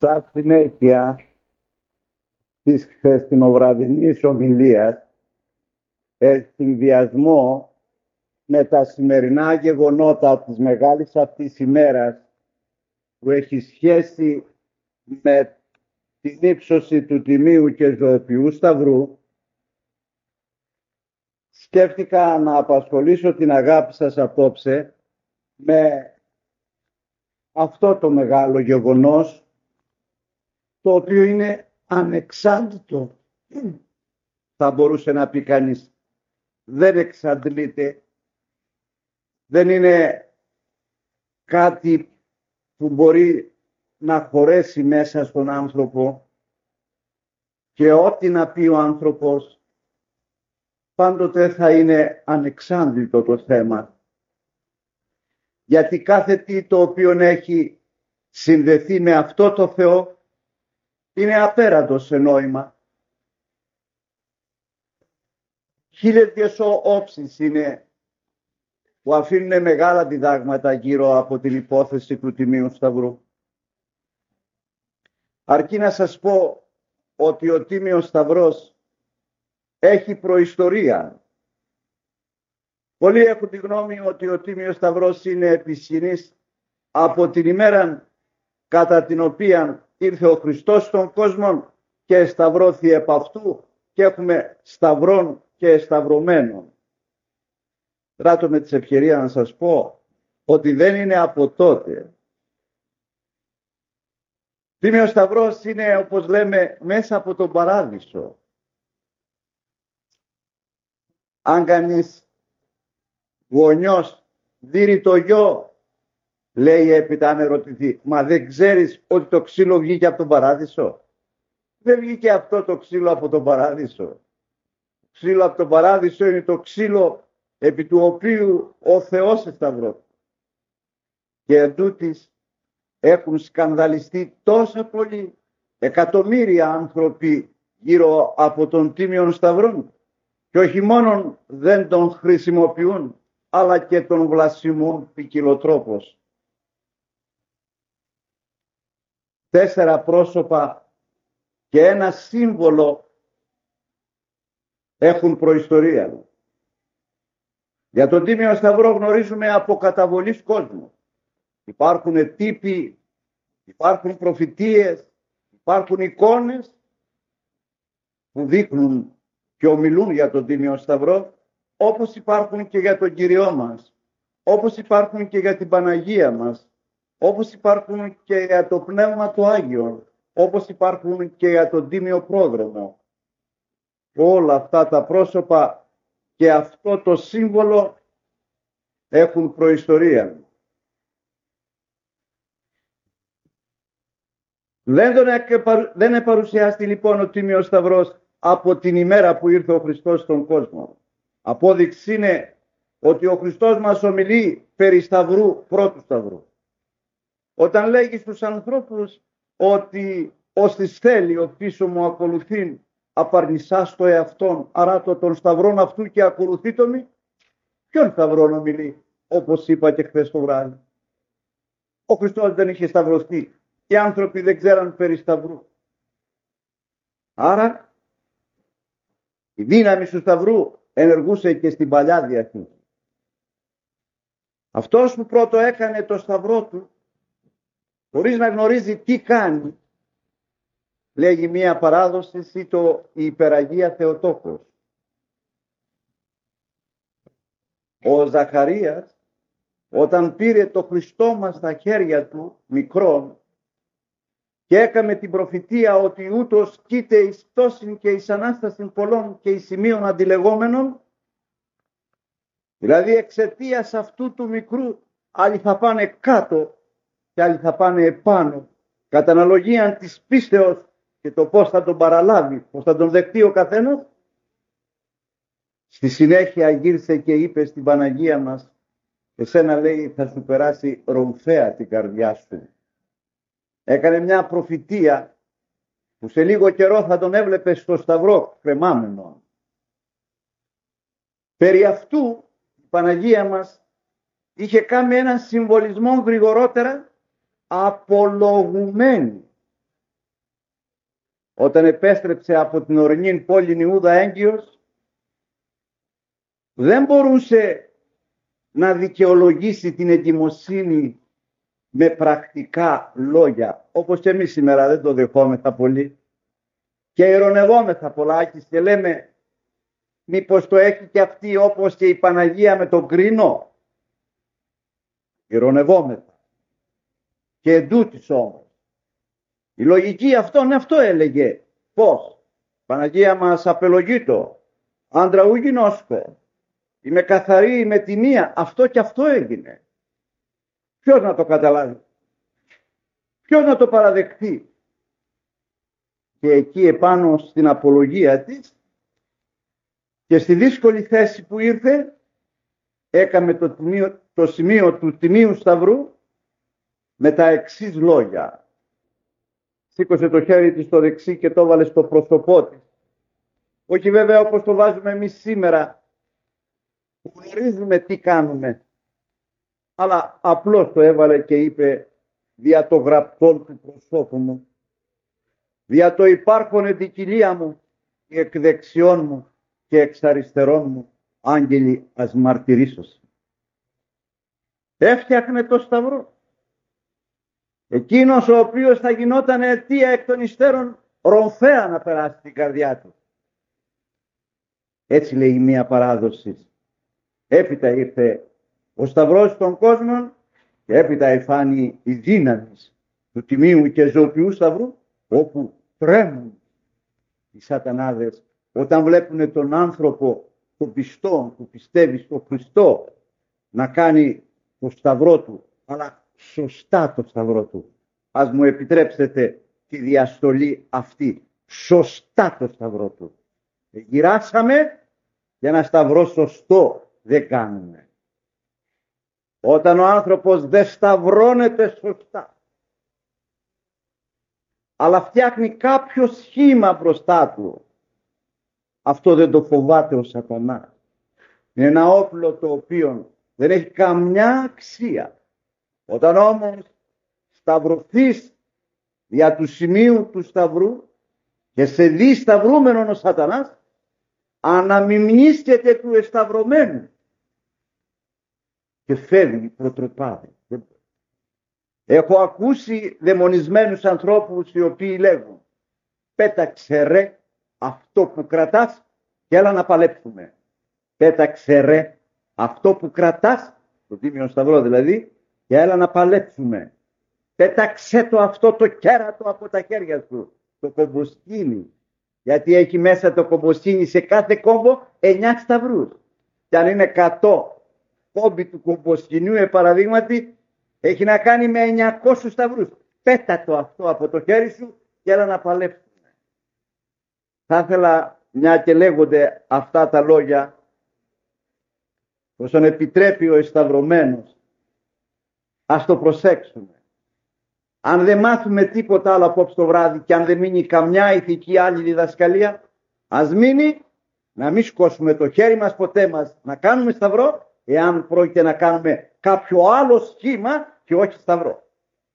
Στα συνέχεια της χθεσινοβραδινής ομιλίας, συνδυασμό με τα σημερινά γεγονότα της μεγάλης αυτής ημέρας που έχει σχέση με την ύψωση του Τιμίου και Ζωοποιού Σταυρού, σκέφτηκα να απασχολήσω την αγάπη σας απόψε με αυτό το μεγάλο γεγονός, το οποίο είναι ανεξάντλητο. Θα μπορούσε να πει κανείς, δεν εξαντλείται, δεν είναι κάτι που μπορεί να χωρέσει μέσα στον άνθρωπο, και ό,τι να πει ο άνθρωπος πάντοτε θα είναι ανεξάντλητο το θέμα. Γιατί κάθε τι το οποίο έχει συνδεθεί με αυτό το Θεό είναι απέραντο σε νόημα. 1000 όψεις είναι που αφήνουν μεγάλα διδάγματα γύρω από την υπόθεση του Τιμίου Σταυρού. Αρκεί να σας πω ότι ο Τίμιος Σταυρός έχει προϊστορία. Πολλοί έχουν τη γνώμη ότι ο Τίμιος Σταυρός είναι επί σκηνής από την ημέρα κατά την οποία ήρθε ο Χριστός στον κόσμο και σταυρώθη επ' αυτού, και έχουμε σταυρών και σταυρωμένων. Ράτω με τις ευκαιρία να σας πω ότι δεν είναι από τότε. Τίμιος Σταυρός είναι, όπως λέμε, μέσα από τον παράδεισο. Αν κανείς γονιός δείρει το γιο, λέει έπειτα αν ερωτηθεί, μα δεν ξέρεις ότι το ξύλο βγήκε από τον παράδεισο? Δεν βγήκε αυτό το ξύλο από τον παράδεισο. Το ξύλο από τον παράδεισο είναι το ξύλο επί του οποίου ο Θεός εσταυρώθηκε. Και εντούτοις έχουν σκανδαλιστεί τόσα πολλοί εκατομμύρια άνθρωποι γύρω από τον Τίμιον Σταυρόν, και όχι μόνον δεν τον χρησιμοποιούν, αλλά και τον βλασιμούν ποικιλοτρόπως. 4 πρόσωπα και ένα σύμβολο έχουν προϊστορία. Για τον Τίμιο Σταυρό γνωρίζουμε από καταβολής κόσμου. Υπάρχουν τύποι, υπάρχουν προφητείες, υπάρχουν εικόνες που δείχνουν και ομιλούν για τον Τίμιο Σταυρό, όπως υπάρχουν και για τον Κυριό μας, όπως υπάρχουν και για την Παναγία μας, όπως υπάρχουν και για το Πνεύμα του Άγιον, όπως υπάρχουν και για τον Τίμιο Πρόδρομο. Όλα αυτά τα πρόσωπα και αυτό το σύμβολο έχουν προϊστορία. Δεν επαρουσιάστη λοιπόν ο Τίμιος Σταυρός από την ημέρα που ήρθε ο Χριστός στον κόσμο. Απόδειξη είναι ότι ο Χριστός μας ομιλεί περί σταυρού, πρώτου σταυρού. Όταν λέγει στους ανθρώπους ότι «Όστις θέλει ο πίσω μου ακολουθήν, απαρνησάς το εαυτόν, αράτω των σταυρών αυτού και ακολουθήτω μη», ποιον σταυρόν ομιλεί, όπως είπα και χθες το βράδυ? Ο Χριστός δεν είχε σταυρωθεί. Οι άνθρωποι δεν ξέραν περί σταυρού. Άρα η δύναμη του σταυρού ενεργούσε και στην Παλιά Διαθήκη. Αυτός που πρώτο έκανε το σταυρό του, χωρίς να γνωρίζει τι κάνει, λέγει μία παράδοση, η υπεραγία Θεοτόκος. Ο Ζαχαρίας, όταν πήρε το Χριστό μας στα χέρια του μικρόν και έκαμε την προφητεία ότι ούτως κοίται εις πτώσιν και εις ανάστασιν πολλών και εις σημείων αντιλεγόμενων, δηλαδή εξαιτίας αυτού του μικρού άλλοι θα πάνε κάτω και άλλοι θα πάνε επάνω, κατά αναλογία της πίστεως και το πώς θα τον παραλάβει, πώς θα τον δεχτεί ο καθένας. Στη συνέχεια γύρισε και είπε στην Παναγία μας, εσένα λέει θα σου περάσει ρομφαία την καρδιά σου. Έκανε μια προφητεία που σε λίγο καιρό θα τον έβλεπε στο σταυρό κρεμάμενο. Περί αυτού η Παναγία μας είχε κάνει έναν συμβολισμό γρηγορότερα, απολογουμένη όταν επέστρεψε από την ορεινή πόλη Ιούδα έγκυος, δεν μπορούσε να δικαιολογήσει την εγκυμοσύνη με πρακτικά λόγια, όπως και εμείς σήμερα δεν το δεχόμεθα πολύ και ειρωνευόμεθα πολλάκις και λέμε μήπως το έχει και αυτή όπως και η Παναγία με τον κρίνο. Ειρωνευόμεθα. Και εντούτοις όμως η λογική αυτό έλεγε. Πώς? Παναγία μας απελογείτο, άντρα ου γινώσκω, είμαι καθαρή, είμαι τιμία. Αυτό και αυτό έγινε. Ποιος να το καταλάβει? Ποιος να το παραδεχτεί? Και εκεί επάνω στην απολογία της και στη δύσκολη θέση που ήρθε, έκαμε το σημείο του Τιμίου Σταυρού με τα εξής λόγια. Σήκωσε το χέρι της στο δεξί και το βάλε στο πρόσωπό της. Όχι βέβαια όπως το βάζουμε εμείς σήμερα, που γνωρίζουμε τι κάνουμε, αλλά απλώς το έβαλε και είπε δια το γραπτόν του προσώπου μου, δια το υπάρχον εν την κοιλία μου και εκ δεξιών μου και εξ αριστερών μου άγγελοι ας μαρτυρήσωσι. Έφτιαχνε το σταυρό. Εκείνος ο οποίος θα γινόταν αιτία εκ των υστέρων ρομφαία να περάσει την καρδιά του. Έτσι λέει μία παράδοση. Έπειτα ήρθε ο σταυρός των κόσμων και έπειτα εφάνει η δύναμη του τιμίου και ζωοποιού σταυρού, όπου τρέμουν οι σατανάδες όταν βλέπουν τον άνθρωπο, τον πιστό που πιστεύει στο Χριστό, να κάνει το σταυρό του, αλλά σωστά το σταυρό του. Ας μου επιτρέψετε τη διαστολή αυτή. Σωστά το σταυρό του. Γυράσαμε για ένα σταυρό σωστό δεν κάνουμε. Όταν ο άνθρωπος δεν σταυρώνεται σωστά, αλλά φτιάχνει κάποιο σχήμα μπροστά του, αυτό δεν το φοβάται ο σατανάς. Είναι ένα όπλο το οποίο δεν έχει καμιά αξία. Όταν όμως σταυρωθείς δια του σημείου του σταυρού και σε δει σταυρούμενον ο σατανάς, αναμιμνίσκεται του εσταυρωμένου και φεύγει προτροπάδι. Έχω ακούσει δαιμονισμένους ανθρώπους οι οποίοι λέγουν πέταξε ρε αυτό που κρατάς και έλα να παλέψουμε. Πέταξε ρε αυτό που κρατάς, το Τίμιο Σταυρό δηλαδή, και έλα να παλέψουμε. Πέταξε το αυτό το κέρατο από τα χέρια σου, το κομποσκίνη. Γιατί έχει μέσα το κομποσκίνη σε κάθε κόμπο 9 σταυρούς. Και αν είναι 100 κόμποι του κομποσκινίου, παραδείγματι, έχει να κάνει με 900 σταυρούς. Πέτα το αυτό από το χέρι σου και έλα να παλέψουμε. Θα ήθελα, μια και λέγονται αυτά τα λόγια, όσον επιτρέπει ο εσταυρωμένος, ας το προσέξουμε. Αν δεν μάθουμε τίποτα άλλο απόψε το βράδυ και αν δεν μείνει καμιά ηθική άλλη διδασκαλία, ας μείνει να μην σκόσουμε το χέρι μας ποτέ μας να κάνουμε σταυρό, εάν πρόκειται να κάνουμε κάποιο άλλο σχήμα και όχι σταυρό.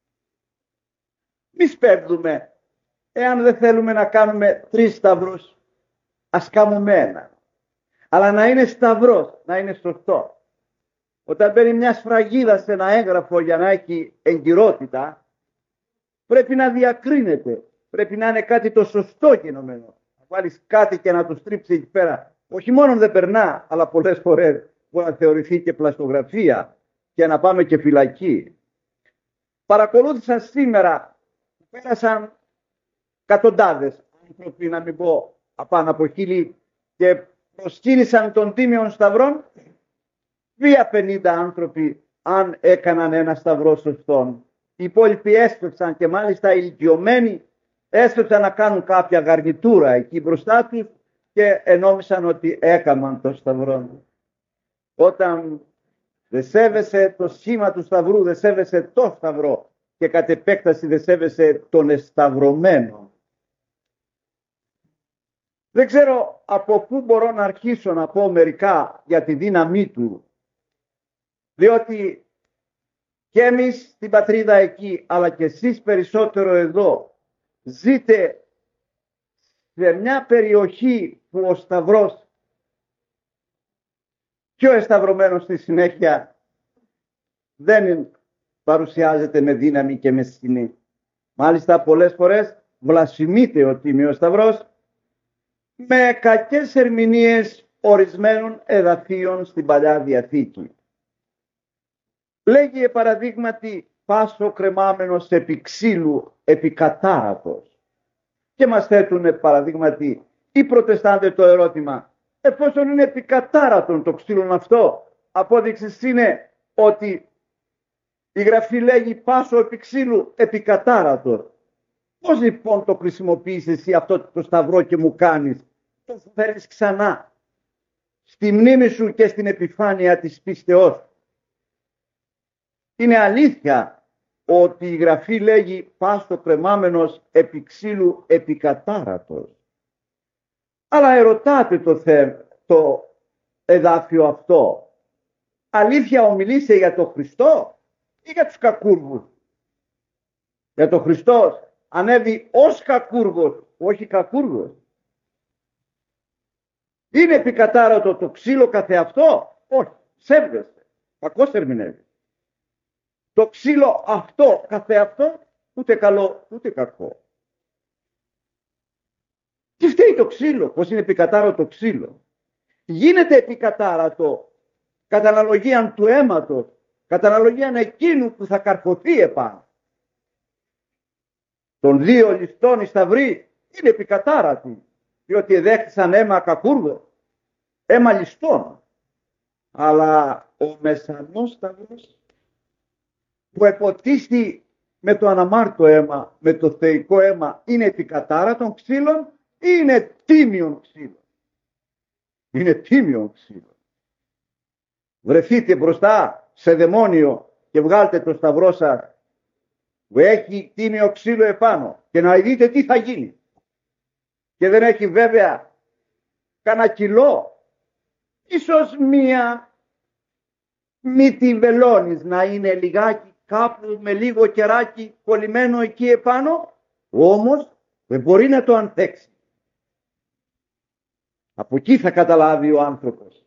Μη σπέβδουμε. Εάν δεν θέλουμε να κάνουμε 3 σταυρούς, ας κάνουμε 1. Αλλά να είναι σταυρός, να είναι σωστό. Όταν μπαίνει μια σφραγίδα σε ένα έγγραφο για να έχει εγκυρότητα, πρέπει να διακρίνεται. Πρέπει να είναι κάτι το σωστό γενομένο. Να βάλεις κάτι και να το στρίψει εκεί πέρα. Όχι μόνο δεν περνά, αλλά πολλές φορές μπορεί να θεωρηθεί και πλαστογραφία και να πάμε και φυλακή. Παρακολούθησα σήμερα, πέρασαν εκατοντάδες άνθρωποι, να μην πω απάνω από 1000, και προσκύνησαν των Τίμιων Σταυρών 250 άνθρωποι αν έκαναν ένα σταυρό σωστόν. Οι υπόλοιποι έσπευσαν και μάλιστα οι ηλικιωμένοι έσπευσαν να κάνουν κάποια γαρνιτούρα εκεί μπροστά τους και ενόμισαν ότι έκαναν το σταυρό. Όταν δεν σέβεσαι το σχήμα του σταυρού, δεν σέβεσαι το σταυρό και κατ' επέκταση δεν σέβεσαι τον εσταυρωμένο. Δεν ξέρω από πού μπορώ να αρχίσω να πω μερικά για τη δύναμή του, διότι και εμείς στην πατρίδα εκεί, αλλά και εσείς περισσότερο εδώ, ζείτε σε μια περιοχή που ο Σταυρός και ο εσταυρωμένος στη συνέχεια δεν παρουσιάζεται με δύναμη και με σκηνή. Μάλιστα πολλές φορές βλασφημείται ο Τίμιος Σταυρός με κακές ερμηνείες ορισμένων εδαφείων στην Παλιά Διαθήκη. Λέγει παραδείγματι πάσο κρεμάμενος επί ξύλου επικατάρατος. Και μας θέτουν παραδείγματι οι προτεστάντες το ερώτημα, εφόσον είναι επικατάρατον το ξύλο αυτό, απόδειξης είναι ότι η Γραφή λέγει πάσο επί ξύλου επικατάρατο. Πώς λοιπόν το χρησιμοποιείς εσύ αυτό το σταυρό και μου κάνεις, το φέρεις ξανά στη μνήμη σου και στην επιφάνεια της πίστεώς. Είναι αλήθεια ότι η Γραφή λέγει πάσο κρεμάμενος επί ξύλου επικατάρατος. Αλλά ερωτάτε το εδάφιο αυτό. Αλήθεια ομιλήσε για τον Χριστό ή για τους κακούργους? Για τον Χριστός ανέβη ως κακούργος, όχι κακούργος. Είναι επικατάρατο το ξύλο καθεαυτό? Όχι, ψεύδεστε, κακώς ερμηνεύει. Το ξύλο αυτό καθεαυτό ούτε καλό ούτε κακό. Τι φταίει το ξύλο, πως είναι επικατάρατο το ξύλο? Γίνεται επικατάρατο κατά αναλογία του αίματος, κατά αναλογία εκείνου που θα καρφωθεί επάνω. Των δύο ληστών οι σταυροί είναι επικατάρατοι, διότι εδέχθησαν αίμα κακούργο, αίμα ληστών. Αλλά ο μεσανός σταυρός που εποτίστη με το αναμάρτητο αίμα, με το θεϊκό αίμα, είναι επικατάρατον ξύλων ή είναι τίμιον ξύλων? Είναι τίμιον ξύλων. Βρεθείτε μπροστά σε δαιμόνιο και βγάλτε το σταυρό σας που έχει τίμιο ξύλο επάνω και να δείτε τι θα γίνει. Και δεν έχει βέβαια κανένα κιλό, ίσως μία μύτη βελόνης να είναι λιγάκι κάπου με λίγο κεράκι κολλημένο εκεί επάνω, όμως δεν μπορεί να το ανθέξει. Από εκεί θα καταλάβει ο άνθρωπος.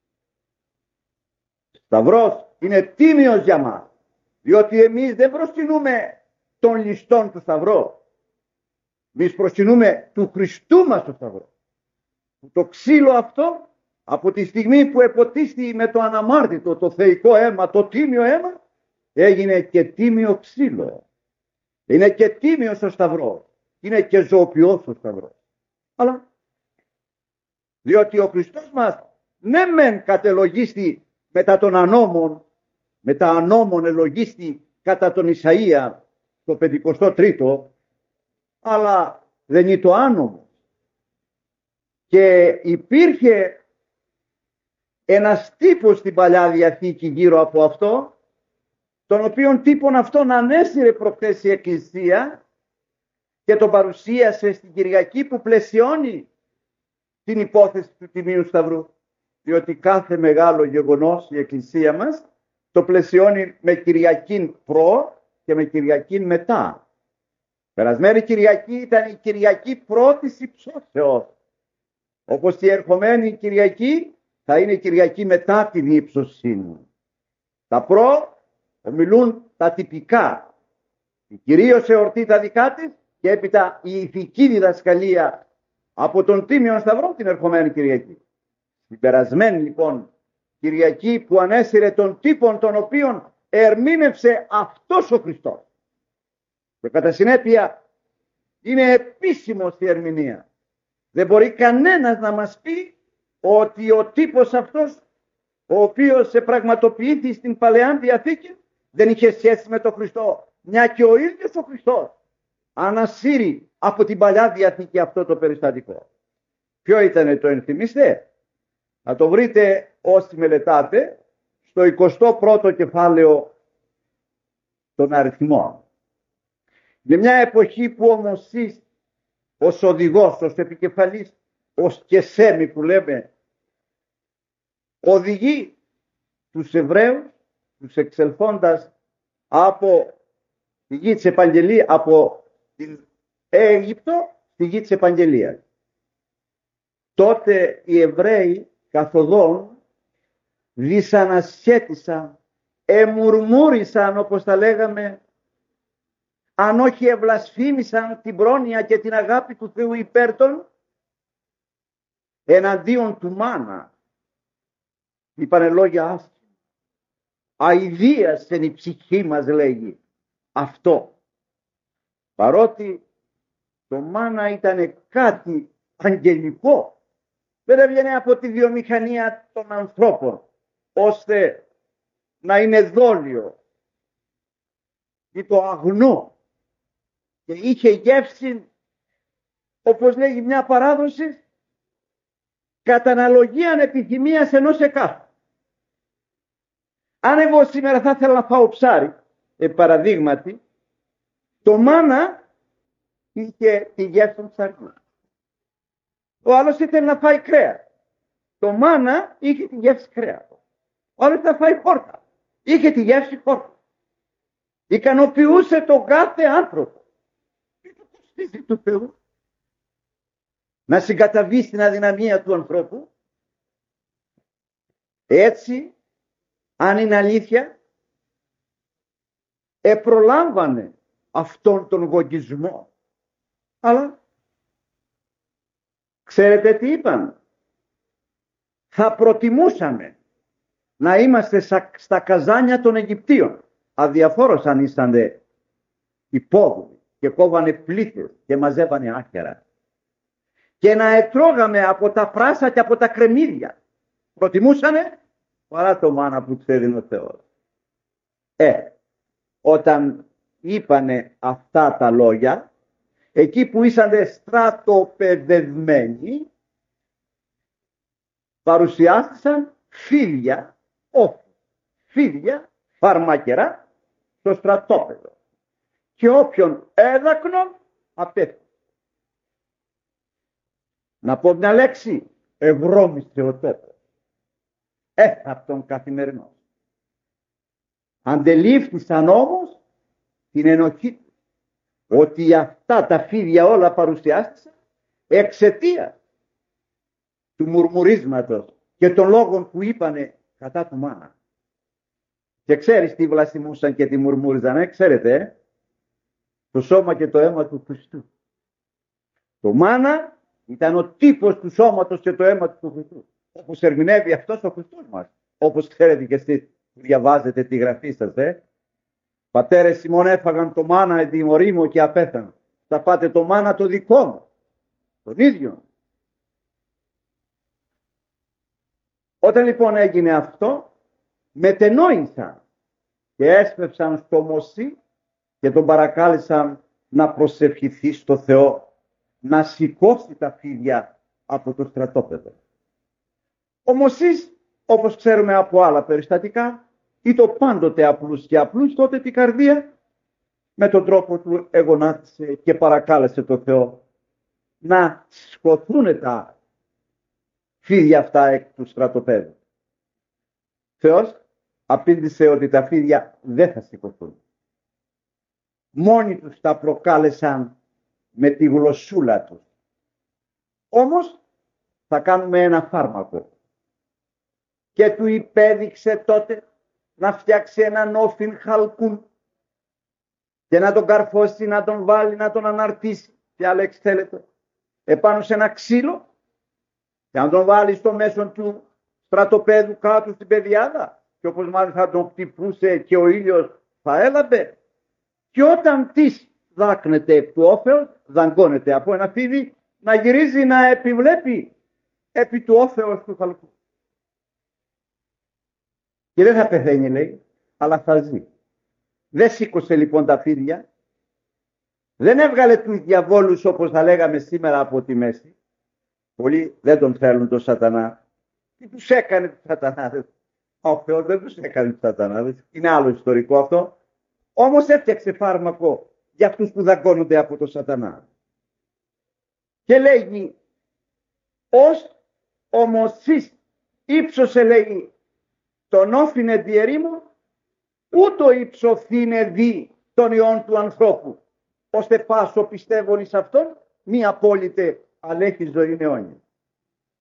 Σταυρός είναι τίμιος για μας, διότι εμείς δεν προσκυνούμε των ληστών του σταυρό. Εμείς προσκυνούμε του Χριστού μας το σταυρό. Το ξύλο αυτό, από τη στιγμή που εποτίστη με το αναμάρτητο, το θεϊκό αίμα, το τίμιο αίμα, έγινε και τίμιο ξύλο. Είναι και τίμιος ο σταυρός. Είναι και ζωοποιός ο σταυρός. Αλλά, διότι ο Χριστός μας ναι μεν κατελογίστη μετά των ανώμων, μετά ανώμων ελογίστη κατά τον Ισαΐα το 53ο, αλλά δεν είναι το άνομο. Και υπήρχε ένας τύπος στην Παλιά Διαθήκη γύρω από αυτό, τον οποίον τύπον αυτόν ανέσυρε προχθές η Εκκλησία και τον παρουσίασε στην Κυριακή που πλαισιώνει την υπόθεση του Τιμίου Σταυρού. Διότι κάθε μεγάλο γεγονός η Εκκλησία μας το πλαισιώνει με Κυριακήν προ και με Κυριακήν μετά. Περασμένη Κυριακή ήταν η Κυριακή πρώτης υψώσεως. Όπως η ερχομένη Κυριακή θα είναι η Κυριακή μετά την ύψωση. Τα προ ομιλούν τα τυπικά. Η κυρίως εορτή τα δικά της και έπειτα η ηθική διδασκαλία από τον Τίμιον Σταυρό την ερχομένη Κυριακή. Την περασμένη λοιπόν Κυριακή που ανέσυρε τον τύπον τον οποίον ερμήνευσε αυτός ο Χριστός. Και κατά συνέπεια είναι επίσημος η ερμηνεία. Δεν μπορεί κανένας να μας πει ότι ο τύπος αυτός ο οποίος σε πραγματοποιήθη στην Παλαιά Διαθήκη δεν είχε σχέση με τον Χριστό. Μια και ο ίδιος ο Χριστός ανασύρει από την Παλαιά Διαθήκη αυτό το περιστατικό. Ποιο ήταν το ενθυμίστε? Να το βρείτε όσοι μελετάτε στο 21ο κεφάλαιο των αριθμών. Είναι μια εποχή που όμως εσείς ως οδηγός, ως επικεφαλής, ως κεσέμι που λέμε, οδηγεί τους Εβραίους, τους εξελθόντας από τη γη της Επαγγελίας, από την Αίγυπτο στη γη της Επαγγελίας. Τότε οι Εβραίοι καθοδόν δυσανασχέτησαν, εμουρμούρισαν, όπως τα λέγαμε, αν όχι ευλασφήμισαν την πρόνοια και την αγάπη του Θεού υπέρ των, εναντίον του μάνα. Είπανε λόγια άσχημα. Αηδίασεν η ψυχή μας, λέγει αυτό. Παρότι το μάνα ήταν κάτι αγγελικό, δεν έβγαινε από τη βιομηχανία των ανθρώπων, ώστε να είναι δόλιο ή το αγνό, και είχε γεύση, όπως λέγει μια παράδοση, κατά αναλογίαν επιθυμίας ενός εκάστου. Αν εγώ σήμερα θα ήθελα να φάω ψάρι, παραδείγματι, το μάνα είχε τη γεύση των ψαριού. Ο άλλος ήθελε να φάει κρέα. Το μάνα είχε τη γεύση κρέα. Ο άλλος ήθελε να φάει χόρτα. Είχε τη γεύση χόρτα. Ικανοποιούσε τον κάθε άνθρωπο. Τι το κοστίζει του Θεού να συγκαταβεί στην αδυναμία του ανθρώπου? Έτσι, αν είναι αλήθεια, προλάμβανε αυτόν τον γογγισμό. Αλλά ξέρετε τι είπαν? Θα προτιμούσαμε να είμαστε στα καζάνια των Αιγυπτίων, αδιαφόρος αν ήσανε υπόδουλοι και κόβανε πλήθες και μαζεύανε άχερα, και να ετρώγαμε από τα πράσα και από τα κρεμμύδια. Προτιμούσανε παρά το μάνα που τους έδινε ο Θεός. Όταν είπανε αυτά τα λόγια, εκεί που ήσανε στρατοπεδευμένοι, παρουσιάστησαν φίδια, φίδια φαρμακερά στο στρατόπεδο, και όποιον έδακνον απέφυγε. Να πω μια λέξη, ευρώμησε ο τόπος. Έφταπτον καθημερινός. Αντελήφθησαν όμως την ενοχή του, ότι αυτά τα φίδια όλα παρουσιάστησαν εξαιτίας του μουρμουρίσματος και των λόγων που είπανε κατά του μάνα. Και ξέρεις τι βλασιμούσαν και τι μουρμούριζαν, ξέρετε, το σώμα και το αίμα του Χριστού. Το μάνα ήταν ο τύπος του σώματος και το αίμα του Χριστού, όπως ερμηνεύει αυτός ο Χριστός μας, όπως ξέρετε και εσείς που διαβάζετε τη γραφή σας. Πατέρες ημών έφαγαν το μάνα εν τη μωρή μου και απέθαναν. Θα πάτε το μάνα το δικό μου, τον ίδιο. Όταν λοιπόν έγινε αυτό, μετενόησαν και έσπευσαν στο Μωσή και τον παρακάλεσαν να προσευχηθεί στο Θεό, να σηκώσει τα φίδια από το στρατόπεδο. Ο Μωσής, όπως ξέρουμε από άλλα περιστατικά, ήταν πάντοτε απλούς και απλούς, τότε την καρδία με τον τρόπο του εγωνάτισε και παρακάλεσε το Θεό να σηκωθούν τα φίδια αυτά εκ του στρατοπέδου. Θεός απήντησε ότι τα φίδια δεν θα σηκωθούν. Μόνοι τους τα προκάλεσαν με τη γλωσσούλα τους. Όμως θα κάνουμε ένα φάρμακο. Και του υπέδειξε τότε να φτιάξει έναν όφιν χαλκούν και να τον καρφώσει, να τον βάλει, να τον αναρτήσει. Τι άλλο θέλετε? Επάνω σε ένα ξύλο και να τον βάλει στο μέσο του στρατοπέδου κάτω στην πεδιάδα, και όπως μάλιστα θα τον χτυπούσε και ο ήλιος θα έλαμπε, και όταν της δάκνεται εκ του όφεως, δαγκώνεται από ένα φίδι, να γυρίζει να επιβλέπει επί του όφεως του χαλκού. Και δεν θα πεθαίνει, λέει, αλλά θα ζει. Δεν σήκωσε λοιπόν τα φίδια, δεν έβγαλε τους διαβόλους όπως θα λέγαμε σήμερα από τη μέση. Πολλοί δεν τον θέλουν τον σατανά. Τι τους έκανε τους σατανάδες? Ο Θεός δεν τους έκανε τους σατανάδες. Είναι άλλο ιστορικό αυτό. Όμως έφτιαξε φάρμακο για αυτούς που δαγκώνονται από τον σατανά. Και λέγει, ως ο Μωσής ύψωσε, λέει, τον όφιν εν τη ερήμο, ούτω υψωθήνε δι των ιών του ανθρώπου, ώστε πάσο πιστεύων εις αυτόν μη απόλυτε, αλλά έχει ζωή αιώνια.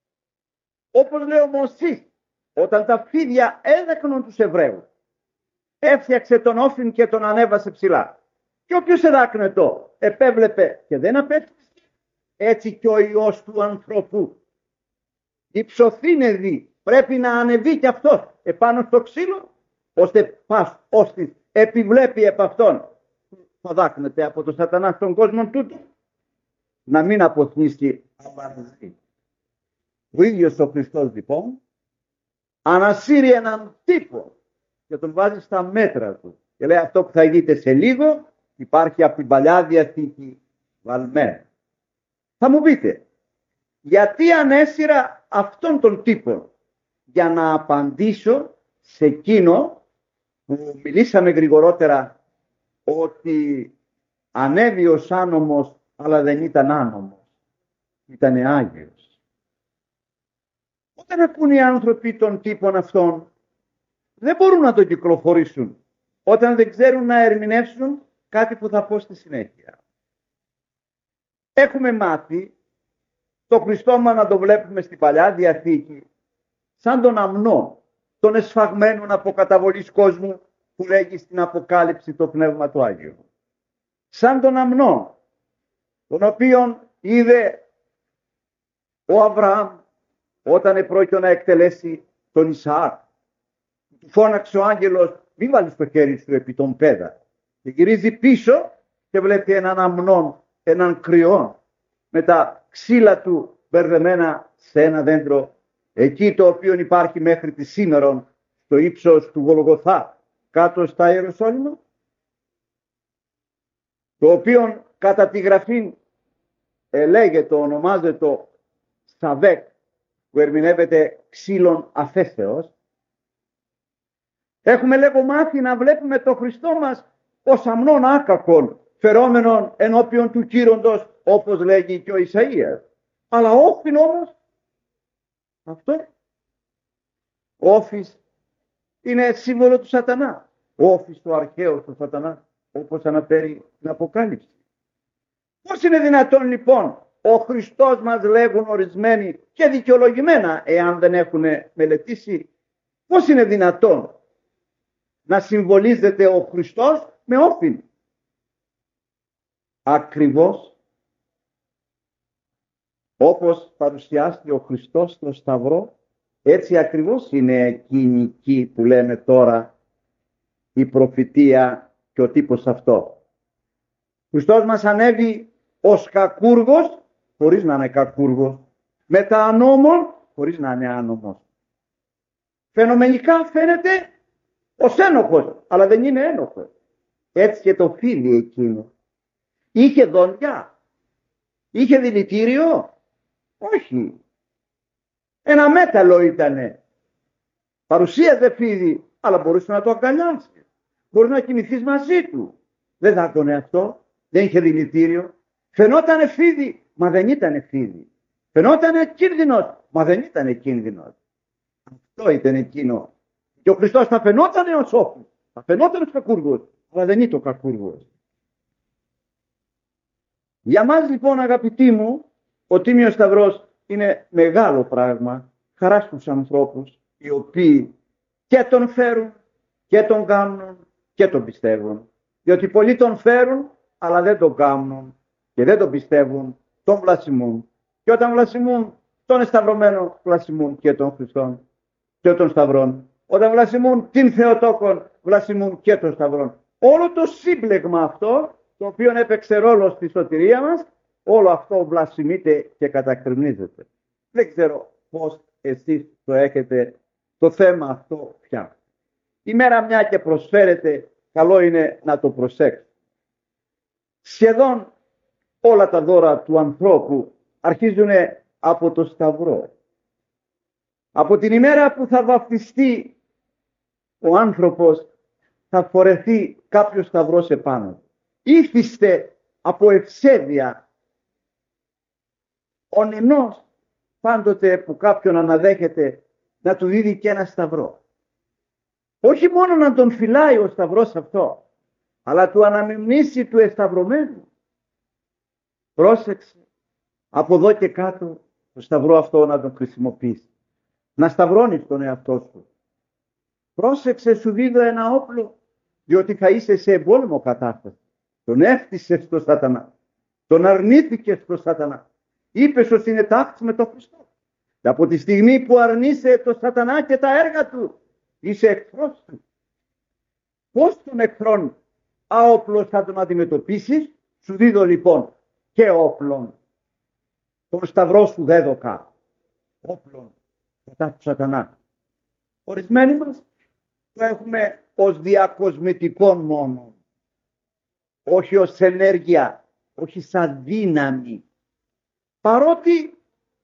Όπως λέει ο Μωσής, όταν τα φίδια έδεκνουν τους Εβραίους, έφτιαξε τον όφιν και τον ανέβασε ψηλά. Και όποιος εδάκνετο επέβλεπε και δεν απέτυχε, έτσι και ο Υιός του ανθρώπου υψωθήνε πρέπει να ανεβεί και αυτός επάνω στο ξύλο, ώστε πας ώστις επιβλέπει επ' αυτόν, θα δάκνεται από τον σατανά στον κόσμο τούτο, να μην αποθνήσει αμαρτία. Ο ίδιος ο Χριστός λοιπόν ανασύρει έναν τύπο και τον βάζει στα μέτρα του και λέει αυτό που θα δείτε σε λίγο υπάρχει από την Παλιά Διαθήκη βαλμένο. Θα μου πείτε, γιατί ανέσυρα αυτόν τον τύπο? Για να απαντήσω σε εκείνο που μιλήσαμε γρηγορότερα, ότι ανέβη ως άνομος αλλά δεν ήταν άνομος, ήταν Άγιος. Όταν ακούν οι άνθρωποι των τύπων αυτών, δεν μπορούν να το κυκλοφορήσουν όταν δεν ξέρουν να ερμηνεύσουν κάτι που θα πω στη συνέχεια. Έχουμε μάθει το Χριστό μας να το βλέπουμε στην Παλιά Διαθήκη σαν τον αμνό, τον εσφαγμένον από καταβολής κόσμου που λέγει στην Αποκάλυψη το Πνεύμα του Άγιου. Σαν τον αμνό, τον οποίον είδε ο Αβραάμ όταν επρόκειτο να εκτελέσει τον Ισαάκ. Του φώναξε ο άγγελος, μη βάλεις το χέρι σου επί τον πέδα. Και γυρίζει πίσω και βλέπει έναν αμνόν, έναν κρυό, με τα ξύλα του μπερδεμένα σε ένα δέντρο, εκεί το οποίο υπάρχει μέχρι τη σήμερον, στο ύψος του Γολγοθά, κάτω στα Ιεροσόλυμα, το οποίο κατά τη γραφή λέγεται, ονομάζεται Σαβέκ, που ερμηνεύεται ξύλων αφέσεως. Έχουμε λέγω μάθει να βλέπουμε το Χριστό μας ως αμνόν άκακον, φερόμενον ενώπιον του κύροντος, όπως λέγει και ο Ισαΐας. Αλλά όφιν όμως, αυτό, όφις είναι σύμβολο του σατανά. Όφις το αρχαίο του σατανά, όπως αναφέρει την Αποκάλυψη. Πώς είναι δυνατόν λοιπόν ο Χριστός μας, λέγουν ορισμένοι και δικαιολογημένα εάν δεν έχουν μελετήσει, πώς είναι δυνατόν να συμβολίζεται ο Χριστός με όφιν? Ακριβώς όπως παρουσιάστηκε ο Χριστός στο Σταυρό, έτσι ακριβώς είναι εκείνη εκεί που λέμε τώρα η προφητεία και ο τύπος αυτό. Ο Χριστός μας ανέβη ως κακούργος, χωρίς να είναι κακούργος, μετά ανώμων, χωρίς να είναι άνομος. Φαινομενικά φαίνεται ως ένοχος, αλλά δεν είναι ένοχος. Έτσι και το φίδι εκείνο. Είχε δόντια, είχε δηλητήριο, όχι. Ένα μέταλλο ήτανε. Παρουσίαζε φίδι, αλλά μπορούσε να το αγκαλιάσει. Μπορούσε να κοιμηθείς μαζί του. Δεν θα έκανε αυτό, δεν είχε δηλητήριο. Φαινότανε φίδι, μα δεν ήτανε φίδι. Φαινότανε κίνδυνος, μα δεν ήτανε κίνδυνος. Αυτό ήταν εκείνο. Και ο Χριστός θα φαινότανε ως όφης, θα φαινότανε ως κακούργος, αλλά δεν ήταν ο κακούργος. Για μας λοιπόν αγαπητοί μου, ο Τίμιος Σταυρός είναι μεγάλο πράγμα, χαρά στους ανθρώπους οι οποίοι και τον φέρουν και τον κάνουν και τον πιστεύουν. Διότι πολλοί τον φέρουν αλλά δεν τον κάνουν και δεν τον πιστεύουν, τον βλασιμούν. Και όταν βλασιμούν τον εσταυρωμένο, βλασιμούν και τον Χριστόν και τον Σταυρόν. Όταν βλασιμούν την Θεοτόκον, βλασιμούν και τον Σταυρόν. Όλο το σύμπλεγμα αυτό, το οποίο έπαιξε ρόλο στη σωτηρία μας, όλο αυτό βλασιμείται και κατακρινίζεται. Δεν ξέρω πώς εσείς το έχετε το θέμα αυτό πια. Η μέρα μια και προσφέρετε, καλό είναι να το προσέξετε. Σχεδόν όλα τα δώρα του ανθρώπου αρχίζουν από το Σταυρό. Από την ημέρα που θα βαπτιστεί ο άνθρωπος, θα φορεθεί κάποιος σταυρός επάνω. Ήθιστε από ευσέβεια ο νηνός πάντοτε που κάποιον αναδέχεται να του δίδει και ένα σταυρό. Όχι μόνο να τον φυλάει ο σταυρός αυτό, αλλά του αναμνήσει του εσταυρωμένου. Πρόσεξε, από εδώ και κάτω το σταυρό αυτό να τον χρησιμοποιήσει. να σταυρώνεις τον εαυτό σου. Πρόσεξε, σου δίδω ένα όπλο, διότι θα είσαι σε εμπόλεμο κατάσταση. Τον έφτισες στο σατανά. Τον αρνήθηκες στο σατανά. Είπες ότι είναι τάξη με τον Χριστό. Και από τη στιγμή που αρνείσαι το σατανά και τα έργα του, είσαι εχθρός του. Πώς τον εχθρόν άοπλος θα τον αντιμετωπίσεις? Σου δίδω λοιπόν και όπλων. Τον σταυρό σου δέδοκα. Όπλων κατά του σατανά. Ορισμένοι μας το έχουμε ως διακοσμητικό μόνο. Όχι ως ενέργεια, όχι σαν δύναμη. Παρότι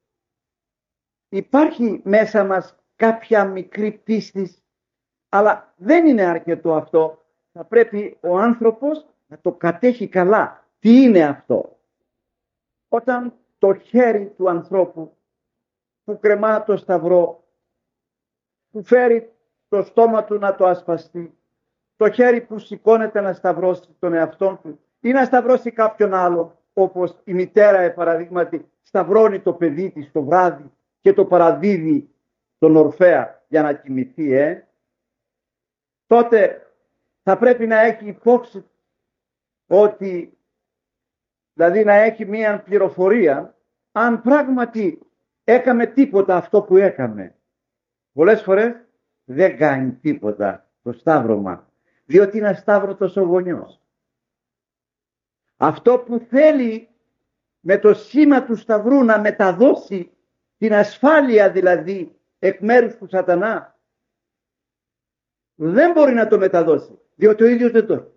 υπάρχει μέσα μας κάποια μικρή πίστη, αλλά δεν είναι αρκετό αυτό. Θα πρέπει ο άνθρωπος να το κατέχει καλά. Τι είναι αυτό? Όταν το χέρι του ανθρώπου που κρεμά το σταυρό, που φέρει το στόμα του να το ασπαστεί, το χέρι που σηκώνεται να σταυρώσει τον εαυτό του ή να σταυρώσει κάποιον άλλο, όπως η μητέρα παραδείγματι σταυρώνει το παιδί της το βράδυ και το παραδίδει τον Ορφέα για να κοιμηθεί, τότε θα πρέπει να έχει υπόψη ότι, δηλαδή να έχει μία πληροφορία αν πράγματι έκαμε τίποτα αυτό που έκαμε. Πολλές φορές δεν κάνει τίποτα το σταύρωμα, διότι είναι ασταύρωτος ο γονιός. Αυτό που θέλει με το σήμα του σταυρού να μεταδώσει την ασφάλεια δηλαδή εκ μέρους του σατανά, δεν μπορεί να το μεταδώσει, διότι ο ίδιος δεν το έχει.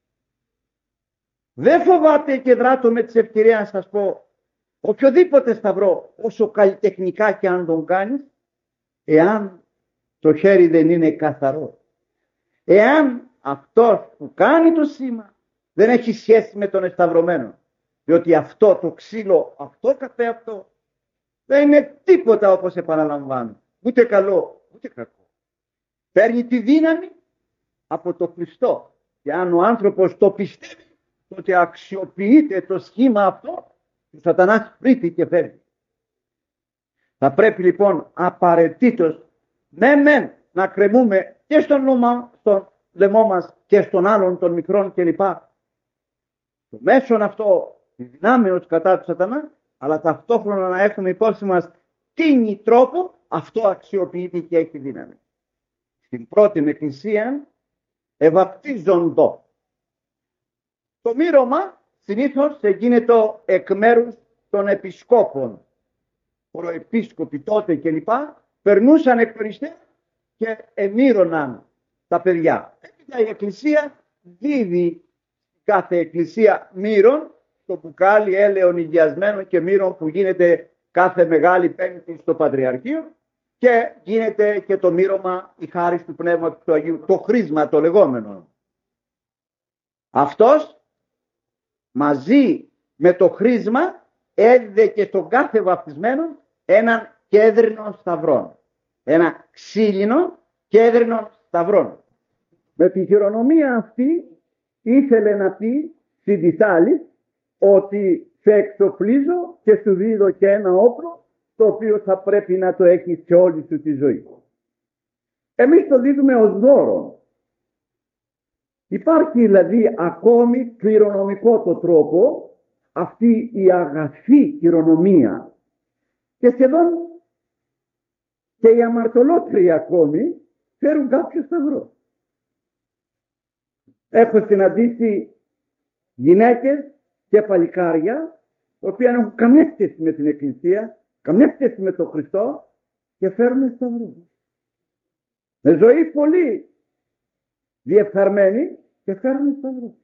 Δεν φοβάται και δράτω με τις ευκαιρίες να σας πω, οποιοδήποτε σταυρό, όσο καλλιτεχνικά και αν τον κάνεις, εάν το χέρι δεν είναι καθαρό, εάν αυτός που κάνει το σήμα δεν έχει σχέση με τον εσταυρωμένο, διότι αυτό το ξύλο, αυτό καθε αυτό, δεν είναι τίποτα, όπως επαναλαμβάνω, ούτε καλό, ούτε κακό. Παίρνει τη δύναμη από το Χριστό, και αν ο άνθρωπος το πιστεύει, τότε αξιοποιείται το σχήμα αυτό, ο σατανάς πρίττει και φεύγει. Θα πρέπει λοιπόν απαραίτητος μεν να κρεμούμε και στον λαιμό μας και στον άλλον των μικρών κλπ. Το μέσον αυτό τη δυνάμεως κατά του σατανά, αλλά ταυτόχρονα να έχουμε υπόψη μας τι τρόπο αυτό αξιοποιείται και έχει δύναμη. Στην πρώτη εκκλησία ευαπτίζοντο. Το μύρωμα συνήθως γίνεται εκ μέρους των επισκόπων. Προεπίσκοποι τότε κλπ. Περνούσαν εκ των υστέρων και εμύρωναν τα παιδιά. Έπειτα η εκκλησία δίδει κάθε εκκλησία μύρων, το μπουκάλι έλεον υγιασμένο και μύρων που γίνεται κάθε Μεγάλη Πέμπτη στο Πατριαρχείο, και γίνεται και το μύρωμα η χάρις του Πνεύματος του Αγίου, το χρίσμα το λεγόμενο. Αυτός μαζί με το χρίσμα έδιδε και στον κάθε βαπτισμένο έναν κέδρινο σταυρό. Ένα ξύλινο κέδρινο σταυρό. Με τη χειρονομία αυτή ήθελε να πει στην Τισάλης ότι σε εξοπλίζω και σου δίδω και ένα όπλο το οποίο θα πρέπει να το έχεις σε όλη σου τη ζωή. Εμείς το δίδουμε ως δώρο. Υπάρχει δηλαδή ακόμη κληρονομικό το τρόπο, αυτή η αγαθή χειρονομία, και σχεδόν και οι αμαρτωλότεροι ακόμη φέρουν κάποιο σταυρό. Έχω συναντήσει γυναίκες και παλικάρια, τα οποία δεν έχουν καμία σχέση με την Εκκλησία, καμία σχέση με τον Χριστό, και φέρουν σταυρό. Με ζωή πολύ διεφθαρμένη και φέρουν σταυρό.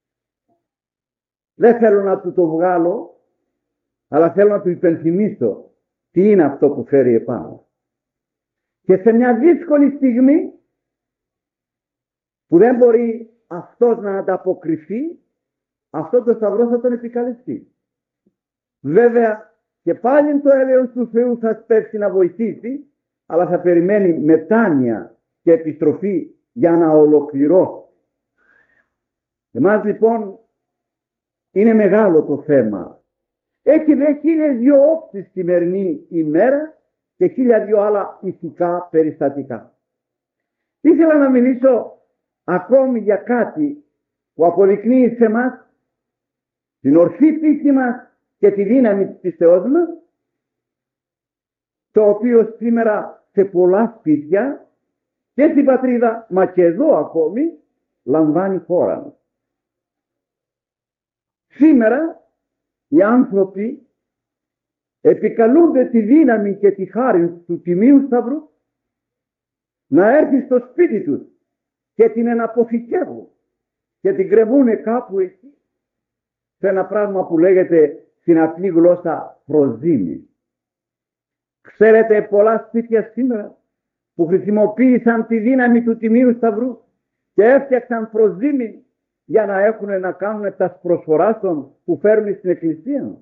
Δεν θέλω να του το βγάλω, αλλά θέλω να του υπενθυμίσω τι είναι αυτό που φέρει επάνω. Και σε μια δύσκολη στιγμή που δεν μπορεί αυτός να ανταποκριθεί, αυτό το σταυρό θα τον επικαλεστεί. Βέβαια και πάλι το έλεος του Θεού θα σπεύσει να βοηθήσει, αλλά θα περιμένει μετάνοια και επιστροφή για να ολοκληρώσει. Εμάς λοιπόν είναι μεγάλο το θέμα. Έχει δε 1002 όψεις σημερινή ημέρα και 1002 άλλα ηθικά περιστατικά. Ήθελα να μιλήσω ακόμη για κάτι που αποδεικνύει σε μας την ορθή πίστη μας και τη δύναμη της πίστεώς μας, το οποίο σήμερα σε πολλά σπίτια και στην πατρίδα, μα και εδώ ακόμη, λαμβάνει χώρα. Σήμερα οι άνθρωποι επικαλούνται τη δύναμη και τη χάρη του Τιμίου Σταυρού να έρθει στο σπίτι τους και την εναποθηκεύουν και την κρεμούν κάπου εκεί σε ένα πράγμα που λέγεται στην απλή γλώσσα προζύμι. Ξέρετε, πολλά σπίτια σήμερα που χρησιμοποίησαν τη δύναμη του Τιμίου Σταυρού και έφτιαξαν προζύμι για να έχουν να κάνουν τα προσφοράς των που φέρνουν στην εκκλησία.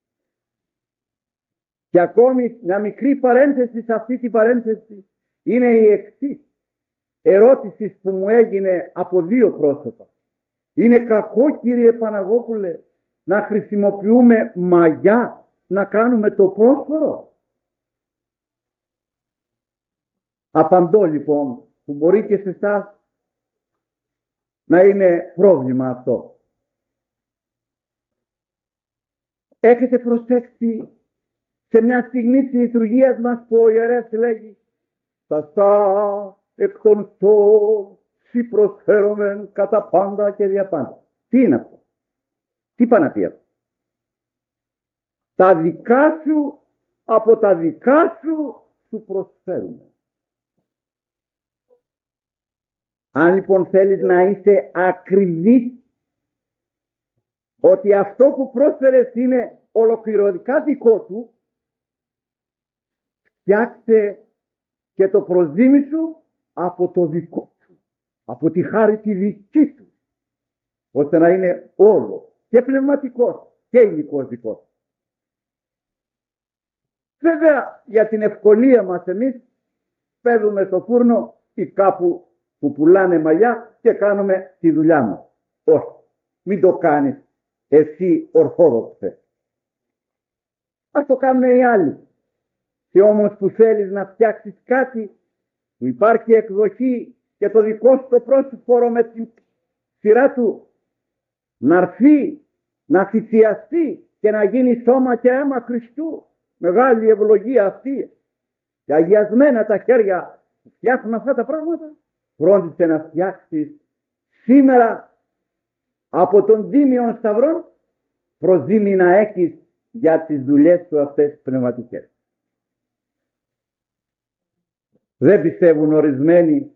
Και ακόμη μια μικρή παρένθεση σε αυτή την παρένθεση είναι η εξής ερώτηση που μου έγινε από δύο πρόσωπα. Είναι κακό, κύριε Παναγόπουλε, να χρησιμοποιούμε μαγιά να κάνουμε το πρόσφορο? Απαντώ λοιπόν, που μπορεί και σε εσάς να είναι πρόβλημα αυτό. Έχετε προσέξει σε μια στιγμή της λειτουργίας μας που ο ιερεύς λέγει «Ταστά εκ των σώων σοι προσφέρομεν κατά πάντα και δια πάντα». Τι είναι αυτό? Τι πάει να πει αυτό? Τα δικά σου από τα δικά σου προσφέρουμε. Αν λοιπόν θέλεις να είσαι ακριβής ότι αυτό που πρόσφερες είναι ολοκληρωτικά δικό του, φτιάξε και το προζύμι σου από το δικό του, από τη χάρη τη δική του, ώστε να είναι όλο και πνευματικός και υλικός δικός. Βέβαια για την ευκολία μας εμείς παίρνουμε στο φούρνο ή κάπου που πουλάνε μαλλιά και κάνουμε τη δουλειά μας. Όχι, μην το κάνεις εσύ ορθόδοξε. Ας το κάνουμε οι άλλοι. Και όμως που θέλεις να φτιάξεις κάτι που υπάρχει εκδοχή και το δικό σου το πρόσφορο με τη σειρά του να έρθει, να θυσιαστεί και να γίνει σώμα και αίμα Χριστού. Μεγάλη ευλογία αυτή. Και αγιασμένα τα χέρια που φτιάχνουν αυτά τα πράγματα. Φρόντισε να φτιάξεις σήμερα από τον Τίμιον Σταυρών προζύμι να έχεις για τις δουλειές σου αυτές πνευματικές. Δεν πιστεύουν ορισμένοι